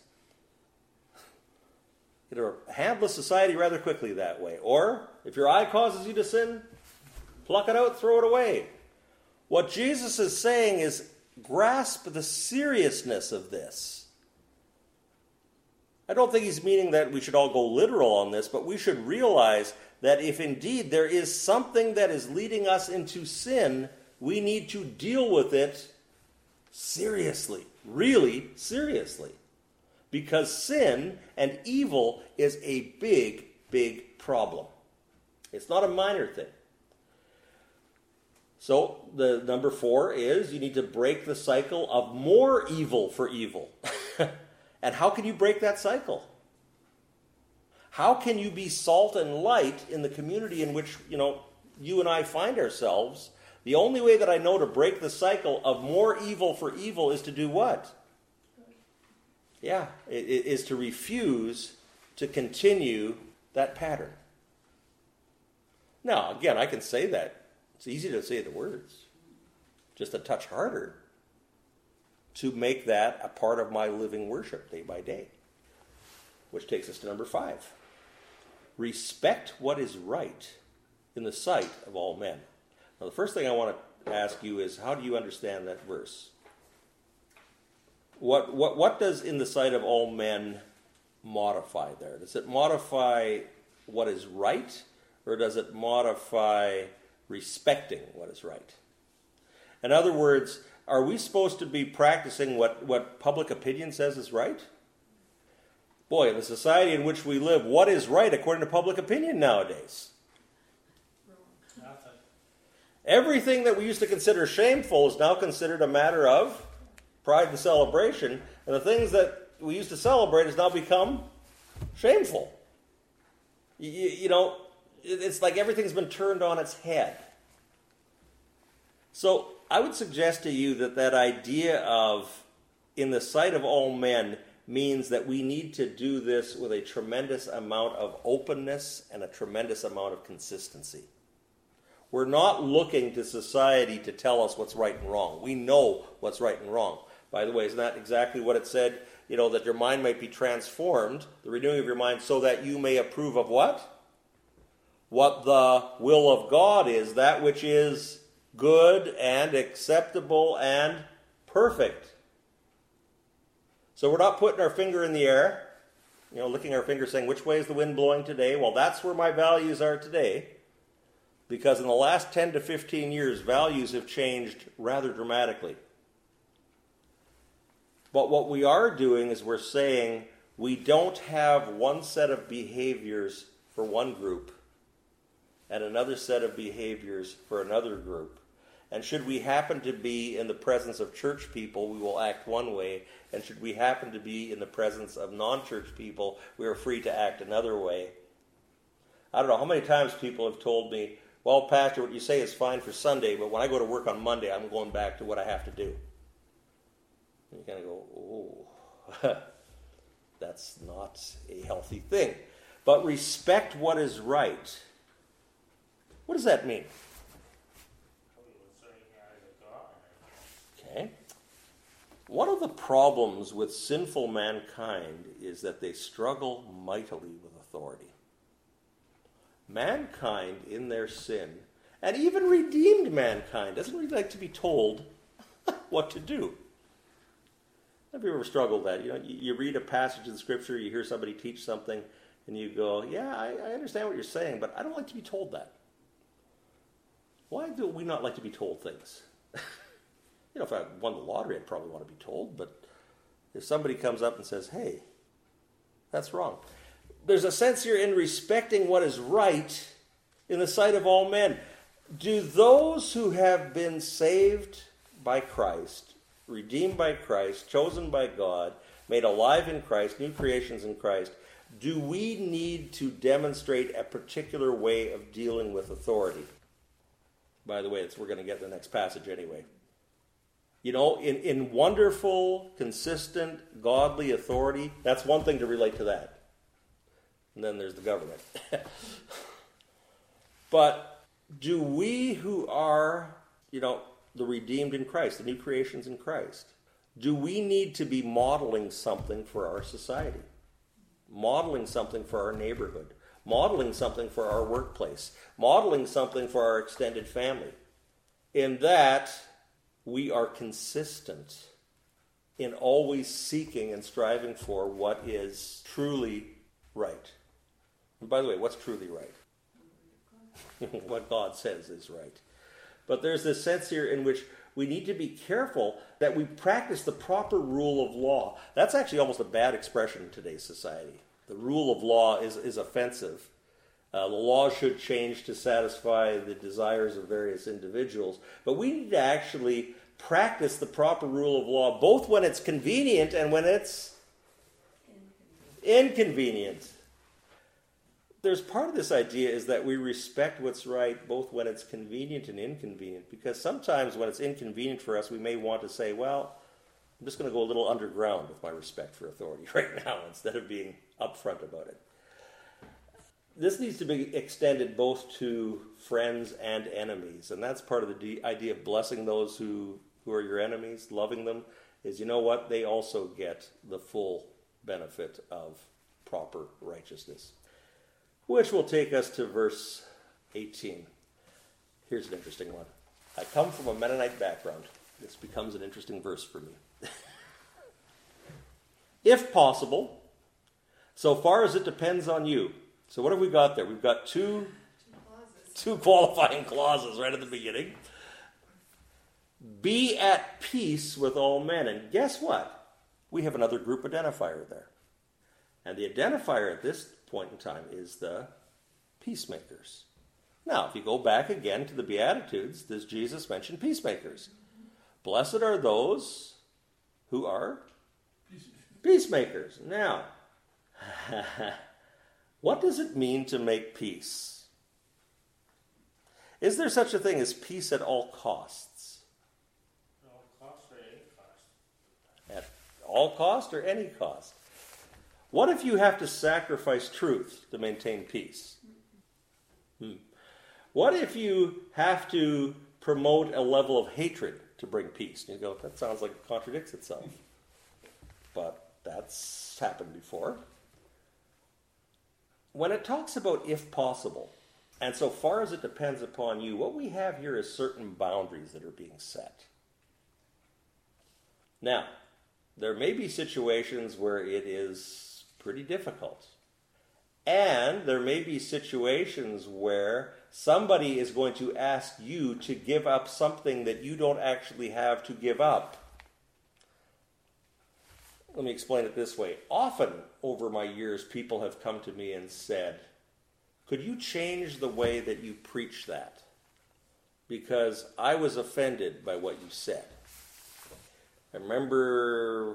Get a handless society rather quickly that way. Or, if your eye causes you to sin, pluck it out, throw it away. What Jesus is saying is grasp the seriousness of this. I don't think he's meaning that we should all go literal on this, but we should realize that if indeed there is something that is leading us into sin, we need to deal with it seriously, really seriously. Because sin and evil is a big, big problem. It's not a minor thing. So the number 4 is you need to break the cycle of more evil for evil. And how can you break that cycle? How can you be salt and light in the community in which, you and I find ourselves? The only way that I know to break the cycle of more evil for evil is to do what? Yeah, it is to refuse to continue that pattern. Now, again, I can say that. It's easy to say the words. Just a touch harder to make that a part of my living worship day by day. Which takes us to number 5. Respect what is right in the sight of all men. Now, the first thing I want to ask you is, how do you understand that verse? What does in the sight of all men modify there? Does it modify what is right, or does it modify respecting what is right? In other words, are we supposed to be practicing what public opinion says is right? Boy, in the society in which we live, what is right according to public opinion nowadays? Nothing. Everything that we used to consider shameful is now considered a matter of pride and celebration, and the things that we used to celebrate has now become shameful. It's like everything's been turned on its head. So I would suggest to you that idea of in the sight of all men means that we need to do this with a tremendous amount of openness and a tremendous amount of consistency. We're not looking to society to tell us what's right and wrong. We know what's right and wrong. By the way, isn't that exactly what it said? That your mind might be transformed, the renewing of your mind, so that you may approve of what? What the will of God is, that which is good and acceptable and perfect. So we're not putting our finger in the air, licking our finger saying, which way is the wind blowing today? Well, that's where my values are today. Because in the last 10 to 15 years, values have changed rather dramatically. But what we are doing is we're saying we don't have one set of behaviors for one group and another set of behaviors for another group. And should we happen to be in the presence of church people, we will act one way. And should we happen to be in the presence of non-church people, we are free to act another way. I don't know how many times people have told me, well, Pastor, what you say is fine for Sunday, but when I go to work on Monday, I'm going back to what I have to do. And you kind of go, oh, that's not a healthy thing. But respect what is right. What does that mean? Okay. One of the problems with sinful mankind is that they struggle mightily with authority. Mankind in their sin, and even redeemed mankind, doesn't really like to be told what to do. Have you ever struggled with that? You read a passage in Scripture, you hear somebody teach something, and you go, yeah, I understand what you're saying, but I don't like to be told that. Why do we not like to be told things? If I won the lottery, I'd probably want to be told, but if somebody comes up and says, hey, that's wrong. There's a sense here in respecting what is right in the sight of all men. Do those who have been saved by Christ, redeemed by Christ, chosen by God, made alive in Christ, new creations in Christ, do we need to demonstrate a particular way of dealing with authority? By the way, we're going to get in the next passage anyway. In wonderful, consistent, godly authority, that's one thing to relate to that. And then there's the government. But do we who are, the redeemed in Christ, the new creations in Christ, do we need to be modeling something for our society? Modeling something for our neighborhood? Modeling something for our workplace? Modeling something for our extended family? In that, we are consistent in always seeking and striving for what is truly right. And by the way, what's truly right? What God says is right. But there's this sense here in which we need to be careful that we practice the proper rule of law. That's actually almost a bad expression in today's society. The rule of law is offensive. The law should change to satisfy the desires of various individuals. But we need to actually practice the proper rule of law, both when it's convenient and when it's inconvenient. There's part of this idea is that we respect what's right both when it's convenient and inconvenient, because sometimes when it's inconvenient for us, we may want to say, well, I'm just going to go a little underground with my respect for authority right now instead of being upfront about it. This needs to be extended both to friends and enemies, and that's part of the idea of blessing those who are your enemies, loving them, is, you know what, they also get the full benefit of proper righteousness. Which will take us to verse 18. Here's an interesting one. I come from a Mennonite background. This becomes an interesting verse for me. If possible, so far as it depends on you. So what have we got there? We've got two qualifying clauses right at the beginning. Be at peace with all men. And guess what? We have another group identifier there. And the identifier at this point in time is the peacemakers. Now, if you go back again to the Beatitudes, does Jesus mention peacemakers? Blessed are those who are peacemakers. Now, what does it mean to make peace? Is there such a thing as peace at all costs? All cost or any cost? At all cost or any cost? What if you have to sacrifice truth to maintain peace? What if you have to promote a level of hatred to bring peace? And you go, that sounds like it contradicts itself. But that's happened before. When it talks about if possible, and so far as it depends upon you, what we have here is certain boundaries that are being set. Now, there may be situations where it is pretty difficult. And there may be situations where somebody is going to ask you to give up something that you don't actually have to give up. Let me explain it this way. Often over my years, people have come to me and said, could you change the way that you preach that? Because I was offended by what you said. I remember,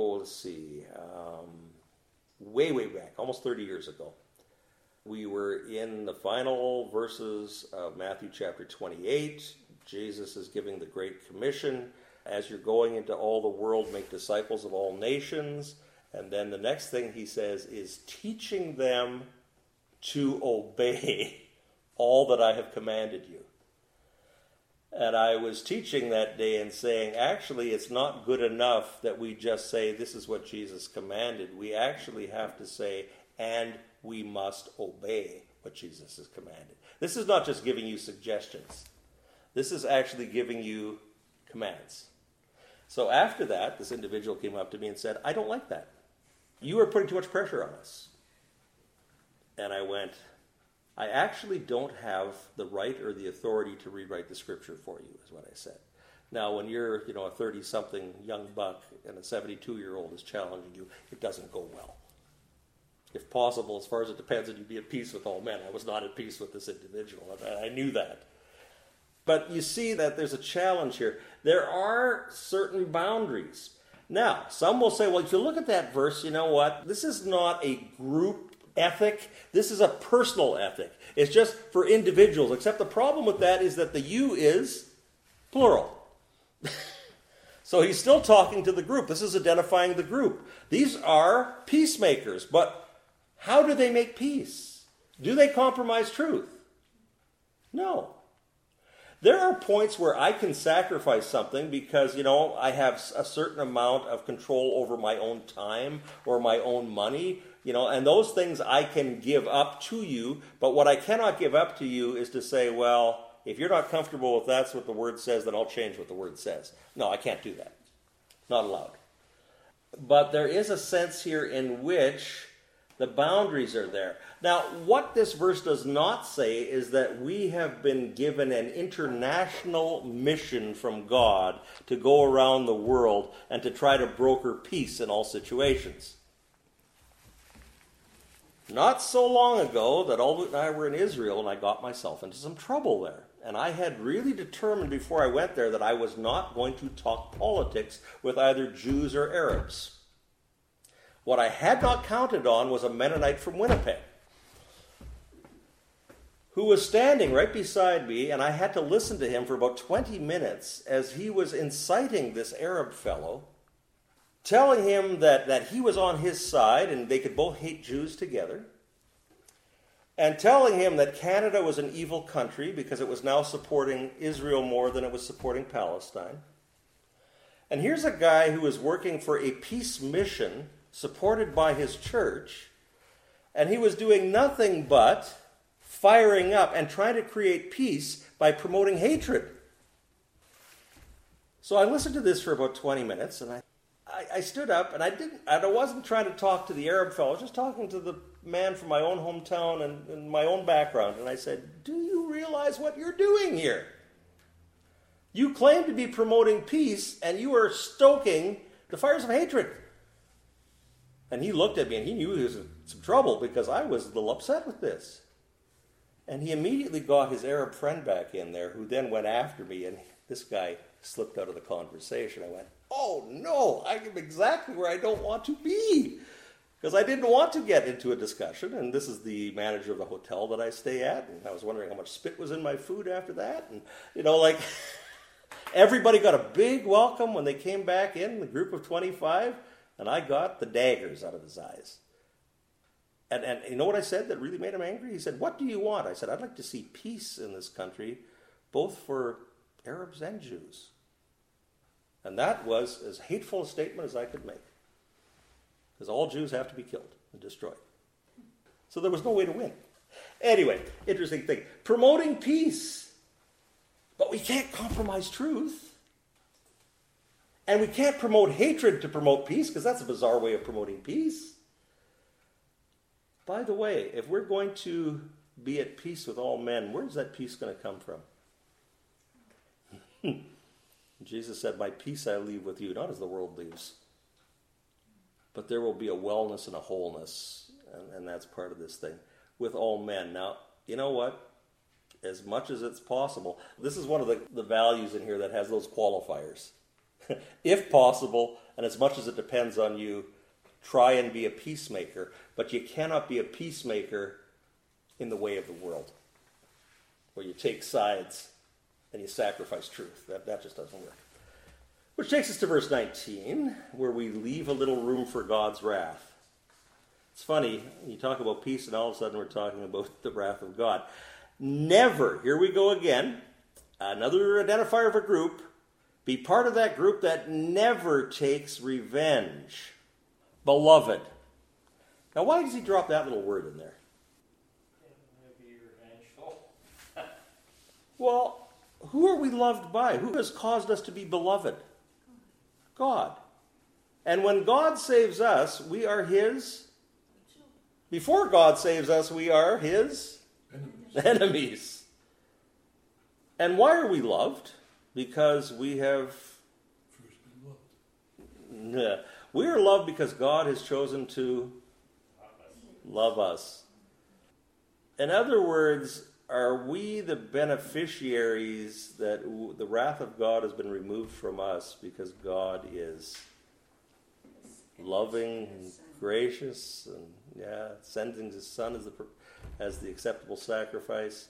way back, almost 30 years ago, we were in the final verses of Matthew chapter 28. Jesus is giving the Great Commission. As you're going into all the world, make disciples of all nations. And then the next thing he says is teaching them to obey all that I have commanded you. And I was teaching that day and saying, actually, it's not good enough that we just say, this is what Jesus commanded. We actually have to say, and we must obey what Jesus has commanded. This is not just giving you suggestions. This is actually giving you commands. So after that, this individual came up to me and said, I don't like that. You are putting too much pressure on us. And I went, I actually don't have the right or the authority to rewrite the scripture for you, is what I said. Now, when you're, a 30-something young buck and a 72-year-old is challenging you, it doesn't go well. If possible, as far as it depends on you, be at peace with all men. I was not at peace with this individual, and I knew that. But you see that there's a challenge here. There are certain boundaries. Now, some will say, well, if you look at that verse, you know what? This is not a group ethic. This is a personal ethic. It's just for individuals. Except the problem with that is that the you is plural. So he's still talking to the group. This is identifying the group. These are peacemakers. But how do they make peace? Do they compromise truth? No. There are points where I can sacrifice something because, I have a certain amount of control over my own time or my own money, and those things I can give up to you. But what I cannot give up to you is to say, well, if you're not comfortable with that's what the Word says, then I'll change what the Word says. No, I can't do that. Not allowed. But there is a sense here in which the boundaries are there. Now, what this verse does not say is that we have been given an international mission from God to go around the world and to try to broker peace in all situations. not so long ago that Albert and I were in Israel, and I got myself into some trouble there. And I had really determined before I went there that I was not going to talk politics with either Jews or Arabs. What I had not counted on was a Mennonite from Winnipeg, who was standing right beside me, and I had to listen to him for about 20 minutes as he was inciting this Arab fellow, telling him that he was on his side and they could both hate Jews together, and telling him that Canada was an evil country because it was now supporting Israel more than it was supporting Palestine. And here's a guy who is working for a peace mission supported by his church, and he was doing nothing but firing up and trying to create peace by promoting hatred. So I listened to this for about 20 minutes, and I stood up, and I wasn't trying to talk to the Arab fellow. I was just talking to the man from my own hometown and my own background. And I said, do you realize what you're doing here? You claim to be promoting peace, and you are stoking the fires of hatred. And he looked at me, and he knew he was in some trouble because I was a little upset with this. And he immediately got his Arab friend back in there, who then went after me, and this guy slipped out of the conversation. I went, oh no, I am exactly where I don't want to be. Because I didn't want to get into a discussion, and this is the manager of the hotel that I stay at, and I was wondering how much spit was in my food after that. And, everybody got a big welcome when they came back in, the group of 25, and I got the daggers out of his eyes. And you know what I said that really made him angry? He said, what do you want? I said, I'd like to see peace in this country, both for Arabs and Jews. And that was as hateful a statement as I could make. Because all Jews have to be killed and destroyed. So there was no way to win. Anyway, interesting thing. Promoting peace. But we can't compromise truth. And we can't promote hatred to promote peace, because that's a bizarre way of promoting peace. By the way, if we're going to be at peace with all men, where's that peace going to come from? Jesus said, my peace I leave with you, not as the world leaves. But there will be a wellness and a wholeness, and that's part of this thing, with all men. Now, you know what? As much as it's possible, this is one of the values in here that has those qualifiers. If possible, and as much as it depends on you, try and be a peacemaker. But you cannot be a peacemaker in the way of the world, where you take sides and you sacrifice truth. That just doesn't work. Which takes us to verse 19, where we leave a little room for God's wrath. It's funny, you talk about peace, and all of a sudden we're talking about the wrath of God. Never, here we go again, another identifier of a group, be part of that group that never takes revenge. Beloved. Now, why does he drop that little word in there? Maybe revengeful. Well, who are we loved by? Who has caused us to be beloved? God. And when God saves us, we are his. Before God saves us, we are his enemies. And why are we loved? Because we have first been loved. We are loved because God has chosen to love us. In other words, are we the beneficiaries that the wrath of God has been removed from us because God is loving and gracious and sending his Son as the acceptable sacrifice?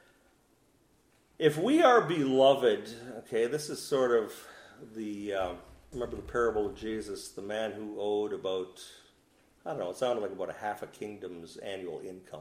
If we are beloved, okay, this is sort of remember the parable of Jesus, the man who owed about, it sounded like about a half a kingdom's annual income.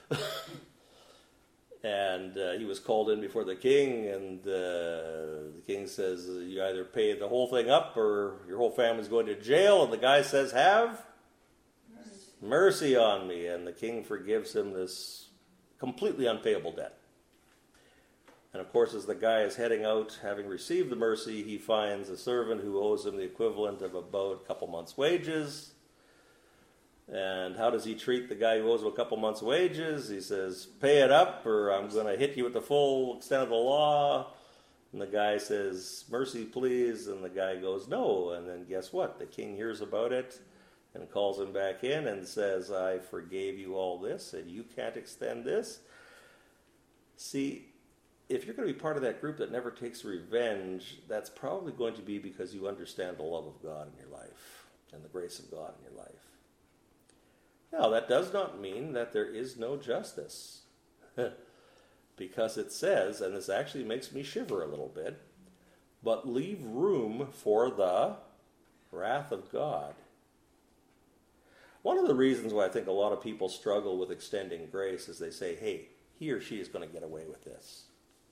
And he was called in before the king, and the king says, you either pay the whole thing up or your whole family's going to jail. And the guy says, have mercy on me. And the king forgives him this completely unpayable debt. And of course, as the guy is heading out, having received the mercy, he finds a servant who owes him the equivalent of about a couple months' wages. And how does he treat the guy who owes him a couple months' wages? He says, pay it up or I'm going to hit you with the full extent of the law. And the guy says, mercy, please. And the guy goes, no. And then guess what? The king hears about it. and calls him back in and says, I forgave you all this, and you can't extend this. See, if you're going to be part of that group that never takes revenge, that's probably going to be because you understand the love of God in your life and the grace of God in your life. Now, that does not mean that there is no justice. Because it says, and this actually makes me shiver a little bit, but leave room for the wrath of God. One of the reasons why I think a lot of people struggle with extending grace is they say, hey, he or she is going to get away with this.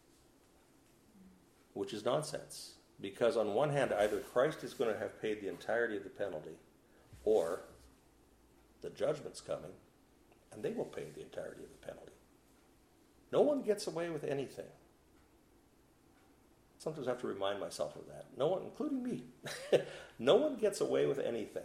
Which is nonsense. Because on one hand, either Christ is going to have paid the entirety of the penalty, or the judgment's coming, and they will pay the entirety of the penalty. No one gets away with anything. Sometimes I have to remind myself of that. No one, including me. No one gets away with anything.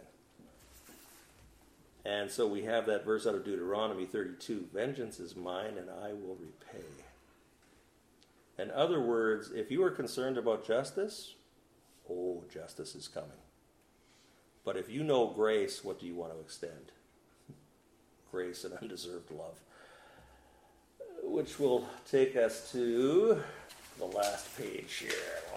And so we have that verse out of Deuteronomy 32, vengeance is mine and I will repay. In other words, if you are concerned about justice, oh, justice is coming. But if you know grace, what do you want to extend? Grace and undeserved love. Which will take us to the last page here.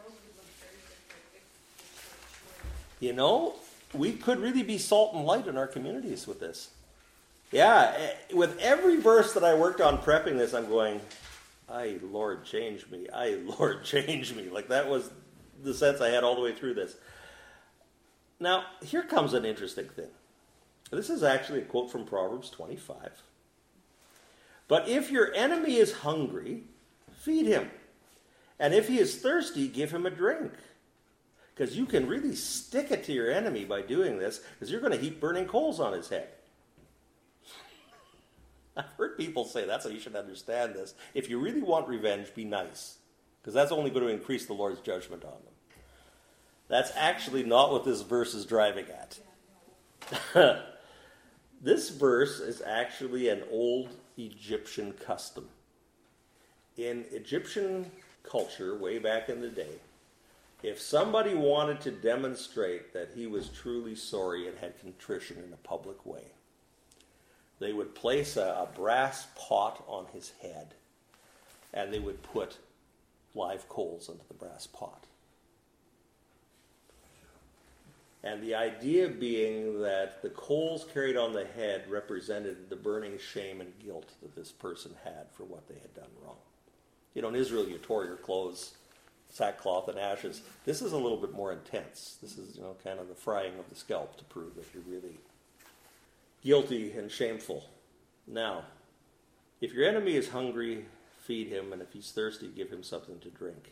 You know, we could really be salt and light in our communities with this. Yeah, with every verse that I worked on prepping this, I'm going, aye, Lord, change me. Aye, Lord, change me. Like that was the sense I had all the way through this. Now, here comes an interesting thing. This is actually a quote from Proverbs 25. But if your enemy is hungry, feed him. And if he is thirsty, give him a drink. Because you can really stick it to your enemy by doing this, because you're going to heap burning coals on his head. I've heard people say that's how you should understand this. If you really want revenge, be nice. Because that's only going to increase the Lord's judgment on them. That's actually not what this verse is driving at. This verse is actually an old Egyptian custom. In Egyptian culture, way back in the day, if somebody wanted to demonstrate that he was truly sorry and had contrition in a public way, they would place a brass pot on his head, and they would put live coals into the brass pot. And the idea being that the coals carried on the head represented the burning shame and guilt that this person had for what they had done wrong. You know, in Israel, you tore your clothes, sackcloth and ashes. This is a little bit more intense. This is, you know, kind of the frying of the scalp to prove that you're really guilty and shameful. Now, if your enemy is hungry, feed him, and if he's thirsty, give him something to drink.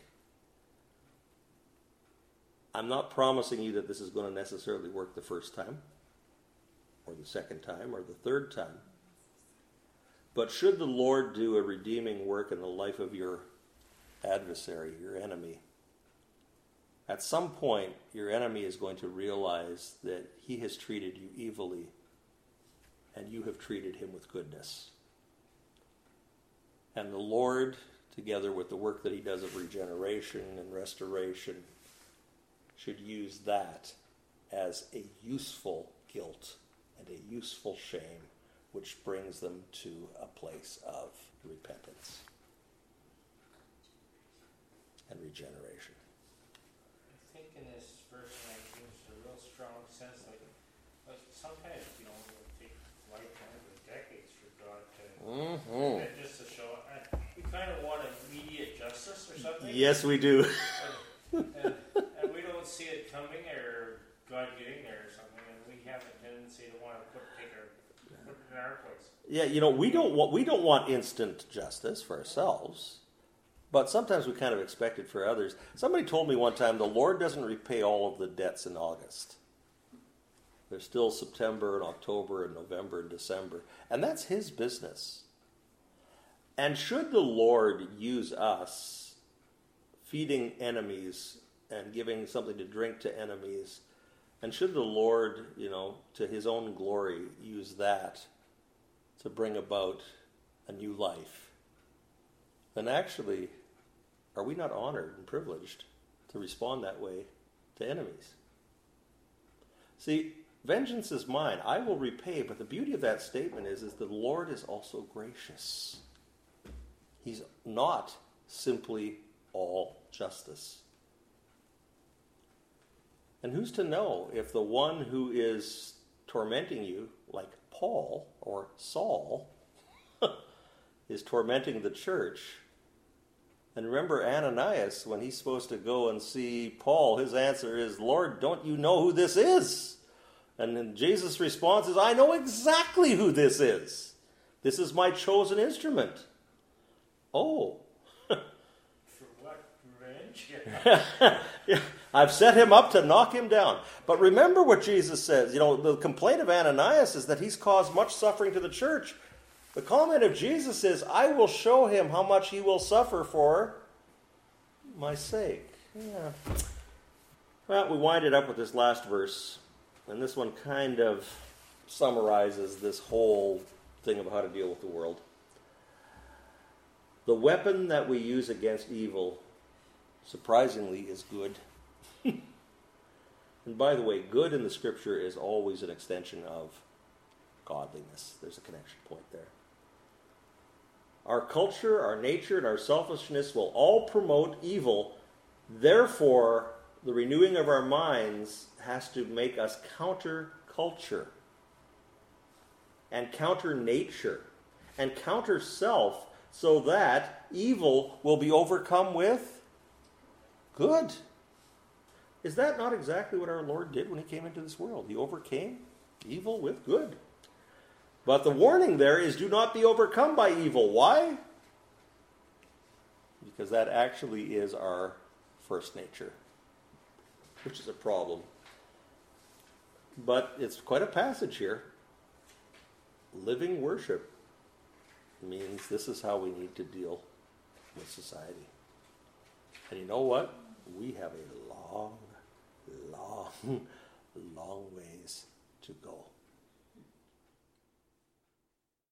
I'm not promising you that this is going to necessarily work the first time, or the second time, or the third time. But should the Lord do a redeeming work in the life of your adversary, your enemy, at some point your enemy is going to realize that he has treated you evilly and you have treated him with goodness. And the Lord, together with the work that he does of regeneration and restoration, should use that as a useful guilt and a useful shame, which brings them to a place of repentance and regeneration. I think in this verse 19, there's a real strong sense, like sometimes, you know, it will take lifetimes or decades for God to, and just to show, we kind of want immediate justice or something. Yes, we do. And we don't see it coming or God getting there or something, and we have a tendency to want to put it in our place. Yeah, you know, we don't want instant justice for ourselves, but sometimes we kind of expect it for others. Somebody told me one time the Lord doesn't repay all of the debts in August. There's still September and October and November and December, and that's his business. And should the Lord use us feeding enemies and giving something to drink to enemies, and should the Lord, you know, to his own glory, use that to bring about a new life, then actually, are we not honored and privileged to respond that way to enemies? See, vengeance is mine, I will repay. But the beauty of that statement is the Lord is also gracious. He's not simply all justice. And who's to know if the one who is tormenting you, like Paul or Saul, is tormenting the church? And remember Ananias, when he's supposed to go and see Paul, his answer is, Lord, don't you know who this is? And then Jesus' response is, I know exactly who this is. This is my chosen instrument. Oh. For what? Revenge? Yeah, I've set him up to knock him down. But remember what Jesus says. The complaint of Ananias is that he's caused much suffering to the church. The comment of Jesus is, I will show him how much he will suffer for my sake. Yeah. Well, we wind it up with this last verse. And this one kind of summarizes this whole thing of how to deal with the world. The weapon that we use against evil, surprisingly, is good. And by the way, good in the Scripture is always an extension of godliness. There's a connection point there. Our culture, our nature, and our selfishness will all promote evil. Therefore, the renewing of our minds has to make us counter culture and counter nature and counter self, so that evil will be overcome with good. Is that not exactly what our Lord did when he came into this world? He overcame evil with good. But the warning there is, do not be overcome by evil. Why? Because that actually is our first nature, which is a problem. But it's quite a passage here. Living worship means this is how we need to deal with society. And you know what? We have a long ways to go.